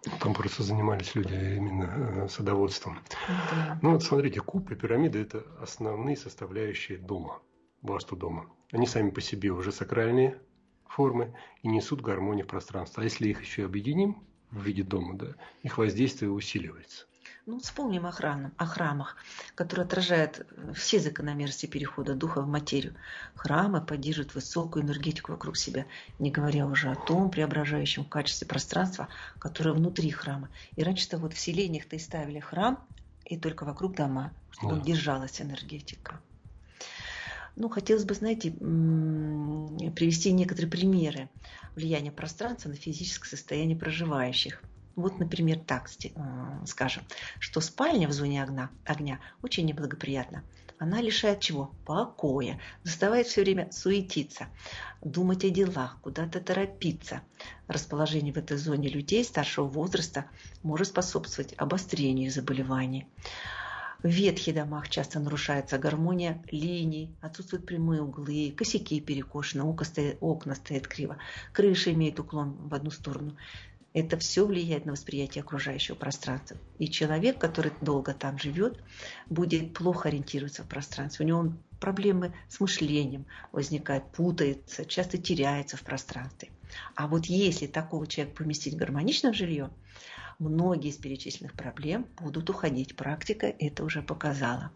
Там просто занимались люди именно садоводством. Да. Ну вот смотрите, куб и пирамида – это основные составляющие дома, васту дома. Они сами по себе уже сакральные формы и несут гармонию в пространство. А если их еще объединим в виде дома, да, их воздействие усиливается. Ну, вспомним о, храм, о храмах, которые отражают все закономерности перехода духа в материю. Храмы поддерживают высокую энергетику вокруг себя, не говоря уже о том преображающем качестве пространства, которое внутри храма. И раньше-то вот в селениях-то и ставили храм, и только вокруг дома, чтобы Да. держалась энергетика. Ну, хотелось бы, знаете, привести некоторые примеры влияния пространства на физическое состояние проживающих. Вот, например, так скажем, что спальня в зоне огня, огня очень неблагоприятна. Она лишает чего? Покоя, заставляет все время суетиться, думать о делах, куда-то торопиться. Расположение в этой зоне людей старшего возраста может способствовать обострению заболеваний. В ветхих домах часто нарушается гармония линий, отсутствуют прямые углы, косяки перекошены, окна стоят криво, крыша имеет уклон в одну сторону. Это все влияет на восприятие окружающего пространства. И человек, который долго там живет, будет плохо ориентироваться в пространстве. У него проблемы с мышлением возникают, путается, часто теряется в пространстве. А вот если такого человека поместить гармонично в жилье, многие из перечисленных проблем будут уходить. Практика это уже показала.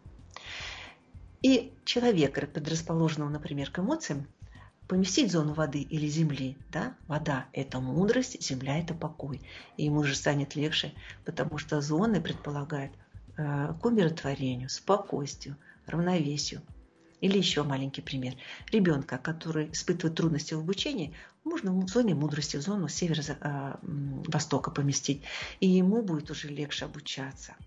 И человека, предрасположенного, например, к эмоциям, поместить в зону воды или земли, да, вода – это мудрость, земля – это покой. И ему же станет легче, потому что зоны предполагают э, к умиротворению, спокойствию, равновесию. Или еще маленький пример. Ребенка, который испытывает трудности в обучении, можно в зоне мудрости, в зону северо-востока поместить, и ему будет уже легче обучаться.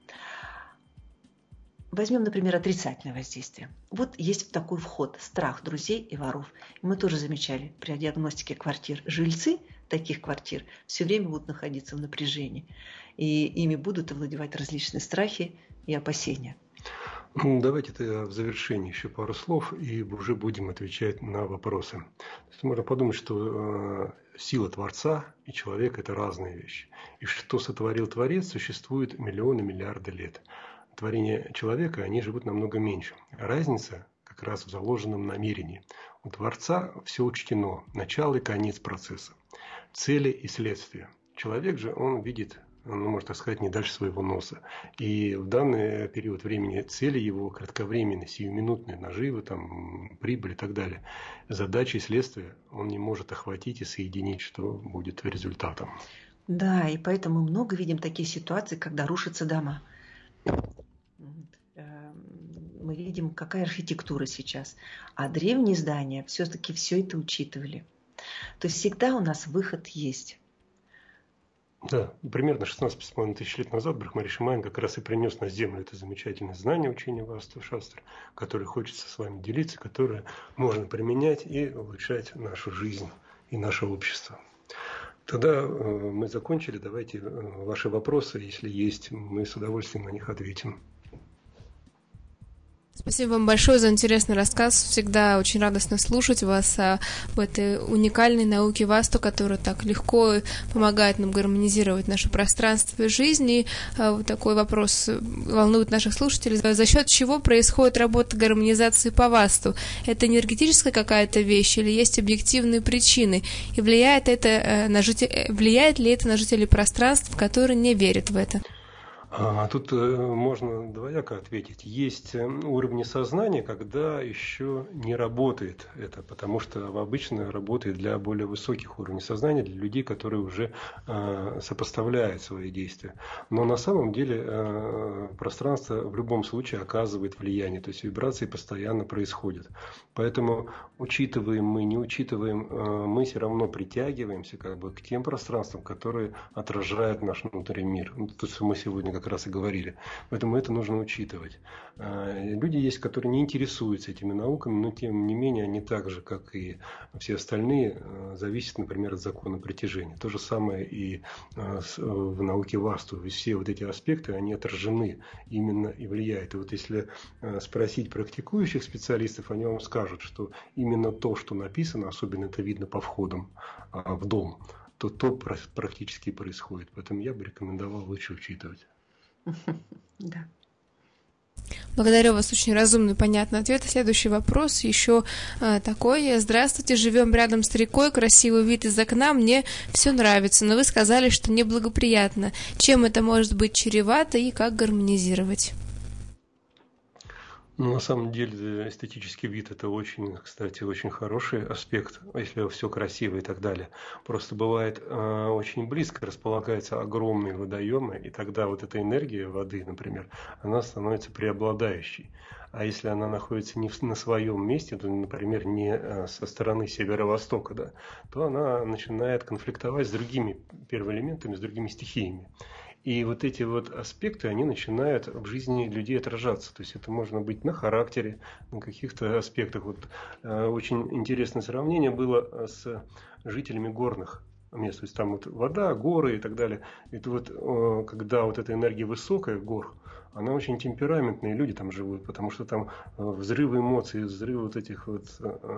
Возьмем, например, отрицательное воздействие. Вот есть такой вход – страх друзей и воров. И мы тоже замечали при диагностике квартир. Жильцы таких квартир все время будут находиться в напряжении. И ими будут овладевать различные страхи и опасения. Ну, давайте в завершении еще пару слов, и уже будем отвечать на вопросы. То есть можно подумать, что э, сила Творца и человека – это разные вещи. И что сотворил Творец, существует миллионы, миллиарды лет. Творения человека, они живут намного меньше. Разница как раз в заложенном намерении. У Творца все учтено, начало и конец процесса, цели и следствия. Человек же, он видит, ну, можно так сказать, не дальше своего носа. И в данный период времени цели его кратковременные, сиюминутные, наживы, там, прибыль и так далее. Задачи и следствия он не может охватить и соединить, что будет результатом. Да, и поэтому много видим такие ситуации, когда рушатся дома. Мы видим, какая архитектура сейчас. А древние здания все-таки все это учитывали. То есть всегда у нас выход есть. Да, примерно шестнадцать с половиной тысяч лет назад Брахмариши Майян как раз и принес на Землю это замечательное знание учения Васту Шастра, которое хочется с вами делиться, которое можно применять и улучшать нашу жизнь и наше общество. Тогда мы закончили. Давайте ваши вопросы, если есть, мы с удовольствием на них ответим. Спасибо вам большое за интересный рассказ. Всегда очень радостно слушать вас об этой уникальной науке Васту, которая так легко помогает нам гармонизировать наше пространство и жизнь. И вот такой вопрос волнует наших слушателей. За счет чего происходит работа гармонизации по Васту? Это энергетическая какая-то вещь или есть объективные причины? И влияет, это на жителей, влияет ли это на жителей пространств, которые не верят в это? Тут можно двояко ответить. Есть уровни сознания, когда еще не работает это, потому что обычно работает для более высоких уровней сознания, для людей, которые уже сопоставляют свои действия. Но на самом деле пространство в любом случае оказывает влияние, то есть вибрации постоянно происходят. Поэтому учитываем мы, не учитываем, мы все равно притягиваемся как бы к тем пространствам, которые отражают наш внутренний мир. То, что мы сегодня как раз и говорили. Поэтому это нужно учитывать. Люди есть, которые не интересуются этими науками, но тем не менее они так же, как и все остальные, зависят, например, от закона притяжения. То же самое и в науке Васту. Все вот эти аспекты, они отражены именно и влияют. И вот если спросить практикующих специалистов, они вам скажут, что именно то, что написано, особенно это видно по входам в дом, то то практически происходит. Поэтому я бы рекомендовал лучше учитывать. Да. Благодарю вас, очень разумный, понятный ответ. Следующий вопрос еще э, такой. Здравствуйте, живем рядом с рекой, красивый вид из окна, мне все нравится, но вы сказали, что неблагоприятно. Чем это может быть чревато и как гармонизировать? Ну, на самом деле, эстетический вид – это очень, кстати, очень хороший аспект, если все красиво и так далее. Просто бывает э, очень близко располагаются огромные водоемы, и тогда вот эта энергия воды, например, она становится преобладающей. А если она находится не в, на своем месте, то, например, не э, со стороны северо-востока, да, то она начинает конфликтовать с другими первоэлементами, с другими стихиями. И вот эти вот аспекты, они начинают в жизни людей отражаться. То есть это можно быть на характере, на каких-то аспектах. Вот, э, очень интересное сравнение было с жителями горных мест. То есть там вот вода, горы и так далее. И вот э, когда вот эта энергия высокая, гор, она очень темпераментные люди там живут, потому что там взрывы эмоций, взрывы вот этих вот,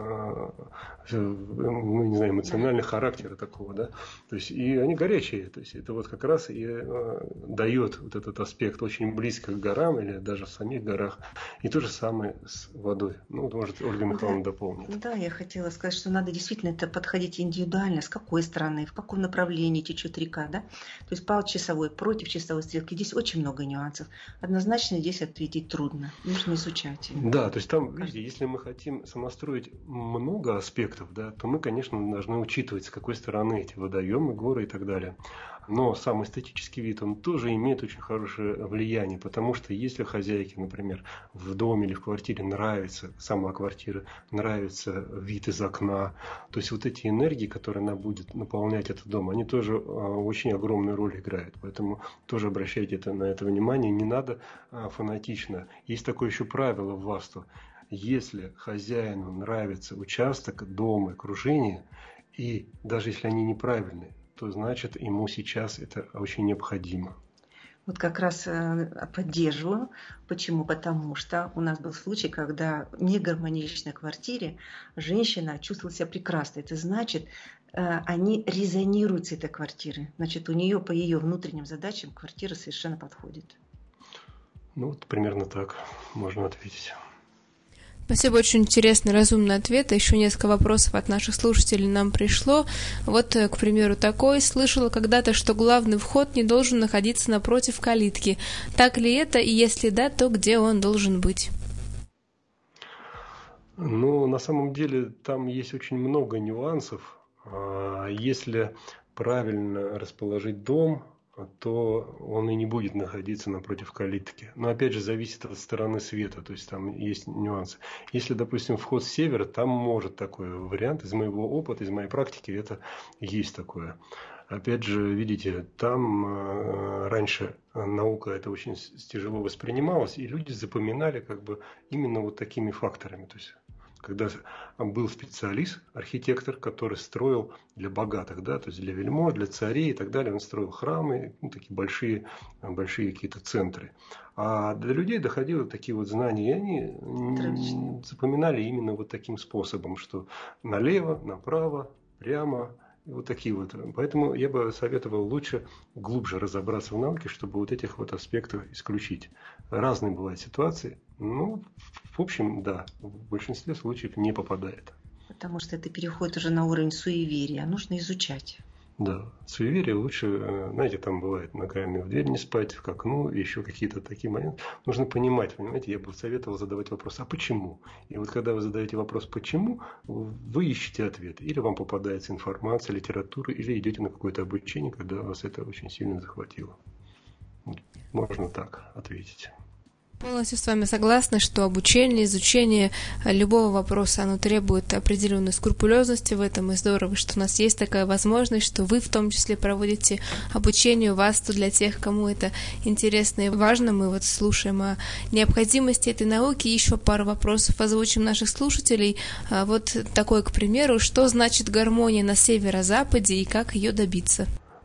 ну, не знаю, эмоционального характера такого, да, то есть и они горячие, то есть это вот как раз и дает вот этот аспект очень близко к горам или даже в самих горах, и то же самое с водой. Ну, вот, может, Ольга Михайловна да, дополнит. Да, я хотела сказать, что надо действительно это подходить индивидуально, с какой стороны, в каком направлении течет река, да, то есть по часовой, против часовой стрелки, здесь очень много нюансов. Однозначно здесь ответить трудно. Нужно изучать. Да, то есть там, видите, если мы хотим сонастроить много аспектов, да, то мы, конечно, должны учитывать, с какой стороны эти водоемы, горы и так далее. Но сам эстетический вид, он тоже имеет очень хорошее влияние, потому что если хозяйке, например, в доме или в квартире нравится, сама квартира, нравится вид из окна, то есть вот эти энергии, которые она будет наполнять этот дом, они тоже очень огромную роль играют. Поэтому тоже обращайте это, на это внимание, не надо фанатично. Есть такое еще правило в васту. Если хозяину нравится участок, дом, окружение, и даже если они неправильные, то значит ему сейчас это очень необходимо. Вот как раз поддерживаю. Почему? Потому что у нас был случай, когда в негармоничной квартире женщина чувствовала себя прекрасно. Это значит, они резонируют с этой квартирой. Значит, у нее по ее внутренним задачам квартира совершенно подходит. Ну, вот примерно так можно ответить. Спасибо, очень интересный, разумный ответ. Еще несколько вопросов от наших слушателей нам пришло. Вот, к примеру, такой. Слышала когда-то, что главный вход не должен находиться напротив калитки. Так ли это? И если да, то где он должен быть? Ну, на самом деле, там есть очень много нюансов. Если правильно расположить дом, то он и не будет находиться напротив калитки. Но опять же зависит от стороны света, то есть там есть нюансы. Если, допустим, вход с севера, там может такой вариант, из моего опыта, из моей практики это есть такое. Опять же, видите, там э, раньше наука это очень тяжело воспринималась, и люди запоминали как бы именно вот такими факторами. То есть когда был специалист, архитектор, который строил для богатых, да, то есть для вельмож, для царей и так далее, он строил храмы, ну, такие большие, большие какие-то центры. А до людей доходило такие вот знания, и они запоминали именно вот таким способом, что налево, направо, прямо, и вот такие вот. Поэтому я бы советовал лучше глубже разобраться в науке, чтобы вот этих вот аспектов исключить. Разные бывают ситуации, но в общем, да, в большинстве случаев не попадает. Потому что это переходит уже на уровень суеверия, нужно изучать. Да, суеверие лучше, знаете, там бывает ногами в дверь не спать, к окну, еще какие-то такие моменты. Нужно понимать, понимаете, я бы советовал задавать вопрос, а почему? И вот когда вы задаете вопрос «почему?», вы ищете ответ. Или вам попадается информация, литература, или идете на какое-то обучение, когда вас это очень сильно захватило. Можно так ответить. Полностью с вами согласна, что обучение, изучение любого вопроса, оно требует определенной скрупулезности в этом, и здорово, что у нас есть такая возможность, что вы в том числе проводите обучение у вас, то для тех, кому это интересно и важно. Мы вот слушаем о необходимости этой науки. Еще пару вопросов озвучим наших слушателей. Вот такой, к примеру, что значит гармония на северо-западе и как ее добиться?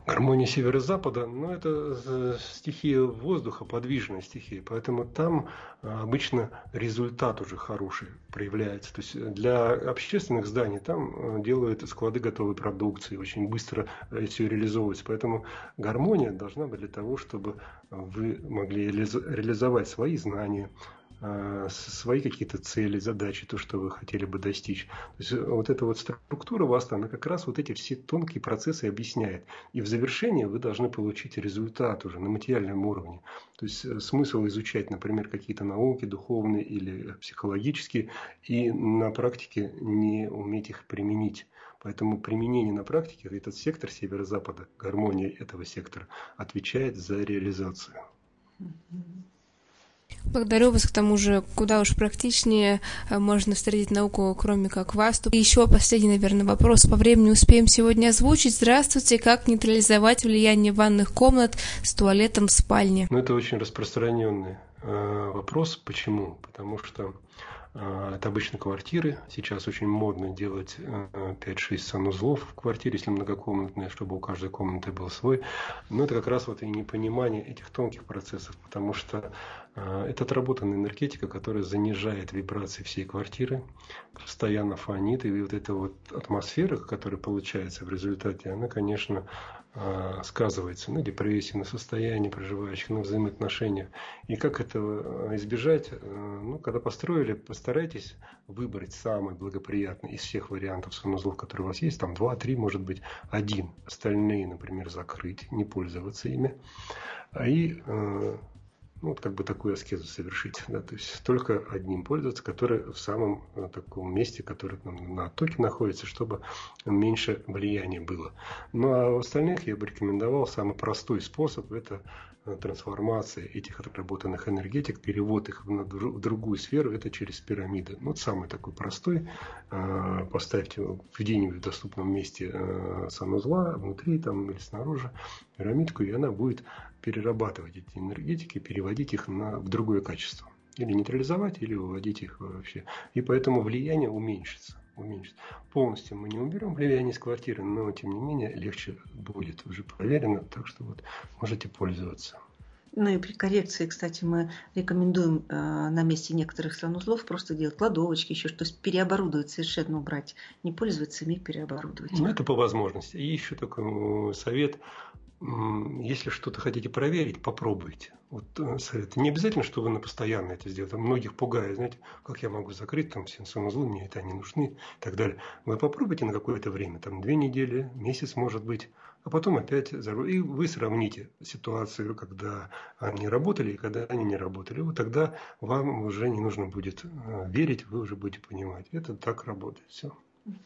Гармония северо-запада, но это стихия воздуха, подвижная стихия, поэтому там обычно результат уже хороший проявляется. То есть для общественных зданий там делают склады готовой продукции, очень быстро все реализовывается. Поэтому гармония должна быть для того, чтобы вы могли реализовать свои знания, свои какие-то цели, задачи, то, что вы хотели бы достичь. То есть вот эта вот структура Васту, она как раз вот эти все тонкие процессы объясняет. И в завершении вы должны получить результат уже на материальном уровне. То есть смысл изучать, например, какие-то науки духовные или психологические, и на практике не уметь их применить. Поэтому применение на практике, этот сектор северо-запада, гармония этого сектора, отвечает за реализацию. Благодарю вас, к тому же, куда уж практичнее можно встретить науку, кроме как Васту. И еще последний, наверное, вопрос по времени успеем сегодня озвучить. Здравствуйте, как нейтрализовать влияние ванных комнат с туалетом в спальне? Ну, это очень распространенный э, вопрос. Почему? Потому что э, это обычно квартиры. Сейчас очень модно делать э, пять-шесть санузлов в квартире, если многокомнатная, чтобы у каждой комнаты был свой. Но это как раз вот и непонимание этих тонких процессов, потому что это отработанная энергетика, которая занижает вибрации всей квартиры, постоянно фонит, и вот эта вот атмосфера, которая получается в результате, она, конечно, сказывается на депрессии, на состоянии проживающих, на взаимоотношениях. И как этого избежать? Ну, когда построили, постарайтесь выбрать самый благоприятный из всех вариантов санузлов, которые у вас есть, там два-три, может быть, один. Остальные, например, закрыть, не пользоваться ими. И ну, вот как бы такую аскезу совершить, да, то есть только одним пользоваться, который в самом ну, таком месте, который там, на оттоке находится, чтобы меньше влияния было. Ну а у остальных я бы рекомендовал самый простой способ – это трансформация этих отработанных энергетик, перевод их в другую сферу, это через пирамиды. Ну, вот самый такой простой. Поставьте где-нибудь в доступном месте санузла, внутри там, или снаружи пирамидку, и она будет перерабатывать эти энергетики, переводить их на, в другое качество. Или нейтрализовать, или выводить их вообще. И поэтому влияние уменьшится. уменьшится. Полностью мы не уберем влияние из квартиры, но тем не менее легче будет. Уже проверено, так что вот можете пользоваться. Ну и при коррекции, кстати, мы рекомендуем э, на месте некоторых санузлов просто делать кладовочки, еще что-то переоборудовать, совершенно убрать. Не пользоваться ими, переоборудовать. Ну, это по возможности. И еще такой совет. Если что-то хотите проверить, попробуйте. Вот совет. Не обязательно, что вы на постоянно это сделаете. Многих пугает, знаете, как я могу закрыть там все санузлы, мне это не нужны и так далее. Вы попробуйте на какое-то время, там две недели, месяц может быть, а потом опять и вы сравните ситуацию, когда они работали и когда они не работали. Вот тогда вам уже не нужно будет верить, вы уже будете понимать. Это так работает. Все.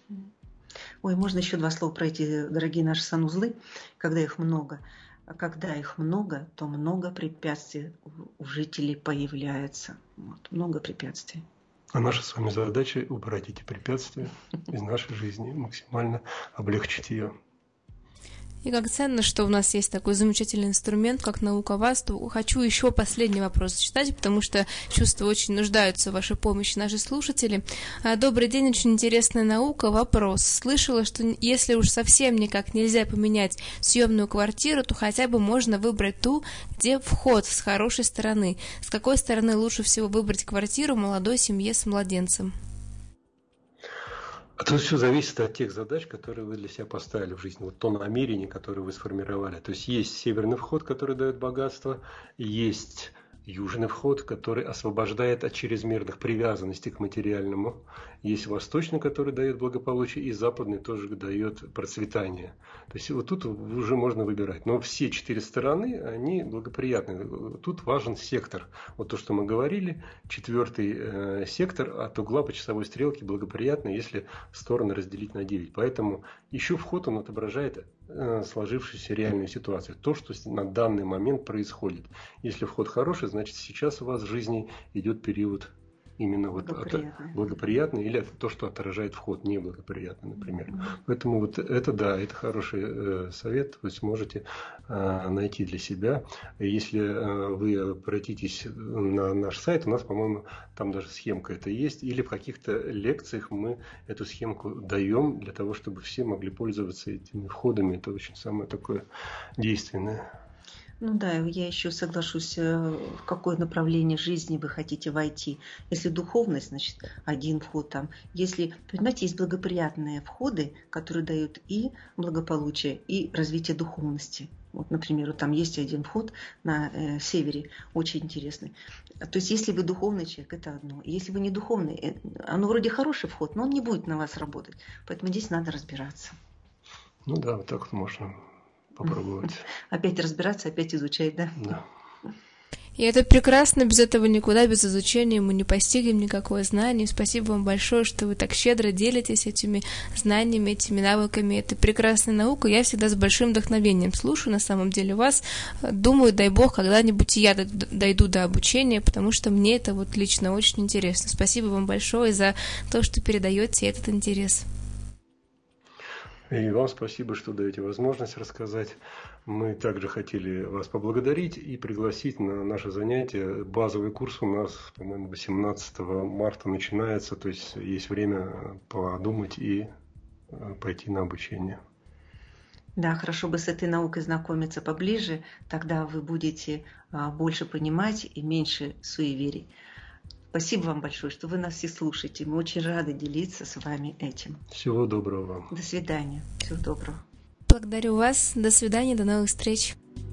Ой, можно еще два слова про эти дорогие наши санузлы, когда их много. А когда их много, то много препятствий у жителей появляется. Вот, много препятствий. А наша с вами задача убрать эти препятствия из нашей жизни, максимально облегчить ее. И как ценно, что у нас есть такой замечательный инструмент, как наука Васту. Хочу еще последний вопрос зачитать, потому что, чувствую, очень нуждаются в вашей помощи наши слушатели. Добрый день, очень интересная наука. Вопрос. Слышала, что если уж совсем никак нельзя поменять съемную квартиру, то хотя бы можно выбрать ту, где вход с хорошей стороны. С какой стороны лучше всего выбрать квартиру молодой семье с младенцем? А тут все зависит от тех задач, которые вы для себя поставили в жизни. Вот то намерение, которое вы сформировали. То есть есть северный вход, который дает богатство, есть южный вход, который освобождает от чрезмерных привязанностей к материальному. Есть восточный, который дает благополучие, и западный тоже дает процветание. То есть вот тут уже можно выбирать. Но все четыре стороны, они благоприятны. Тут важен сектор. Вот то, что мы говорили, четвертый э, сектор от угла по часовой стрелке благоприятно, если стороны разделить на девять. Поэтому еще вход, он отображает э, сложившуюся реальную ситуацию. То, что на данный момент происходит. Если вход хороший, значит сейчас у вас в жизни идет период именно вот благоприятное. От, благоприятное или это то, что отражает вход неблагоприятный, например. Mm-hmm. Поэтому вот это да, это хороший э, совет, вы сможете э, найти для себя. Если э, вы обратитесь на наш сайт, у нас, по-моему, там даже схемка это есть, или в каких-то лекциях мы эту схемку даем для того, чтобы все могли пользоваться этими входами. Это очень самое такое действенное. Ну да, я еще соглашусь, в какое направление жизни вы хотите войти. Если духовность, значит, один вход там. Если, понимаете, есть благоприятные входы, которые дают и благополучие, и развитие духовности. Вот, например, там есть один вход на э, севере, очень интересный. То есть, если вы духовный человек, это одно. Если вы не духовный, оно вроде хороший вход, но он не будет на вас работать. Поэтому здесь надо разбираться. Ну да, вот так вот можно попробовать. Опять разбираться, опять изучать, да? Да. И это прекрасно, без этого никуда, без изучения мы не постигнем никакое знание. Спасибо вам большое, что вы так щедро делитесь этими знаниями, этими навыками. Это прекрасная наука. Я всегда с большим вдохновением слушаю, на самом деле, вас. Думаю, дай Бог, когда-нибудь я дойду до обучения, потому что мне это вот лично очень интересно. Спасибо вам большое за то, что передаете этот интерес. И вам спасибо, что даете возможность рассказать. Мы также хотели вас поблагодарить и пригласить на наше занятие. Базовый курс у нас, по-моему, восемнадцатого марта начинается, то есть есть время подумать и пойти на обучение. Да, хорошо бы с этой наукой знакомиться поближе, тогда вы будете больше понимать и меньше суеверий. Спасибо вам большое, что вы нас все слушаете. Мы очень рады делиться с вами этим. Всего доброго вам. До свидания. Всего доброго. Благодарю вас. До свидания. До новых встреч.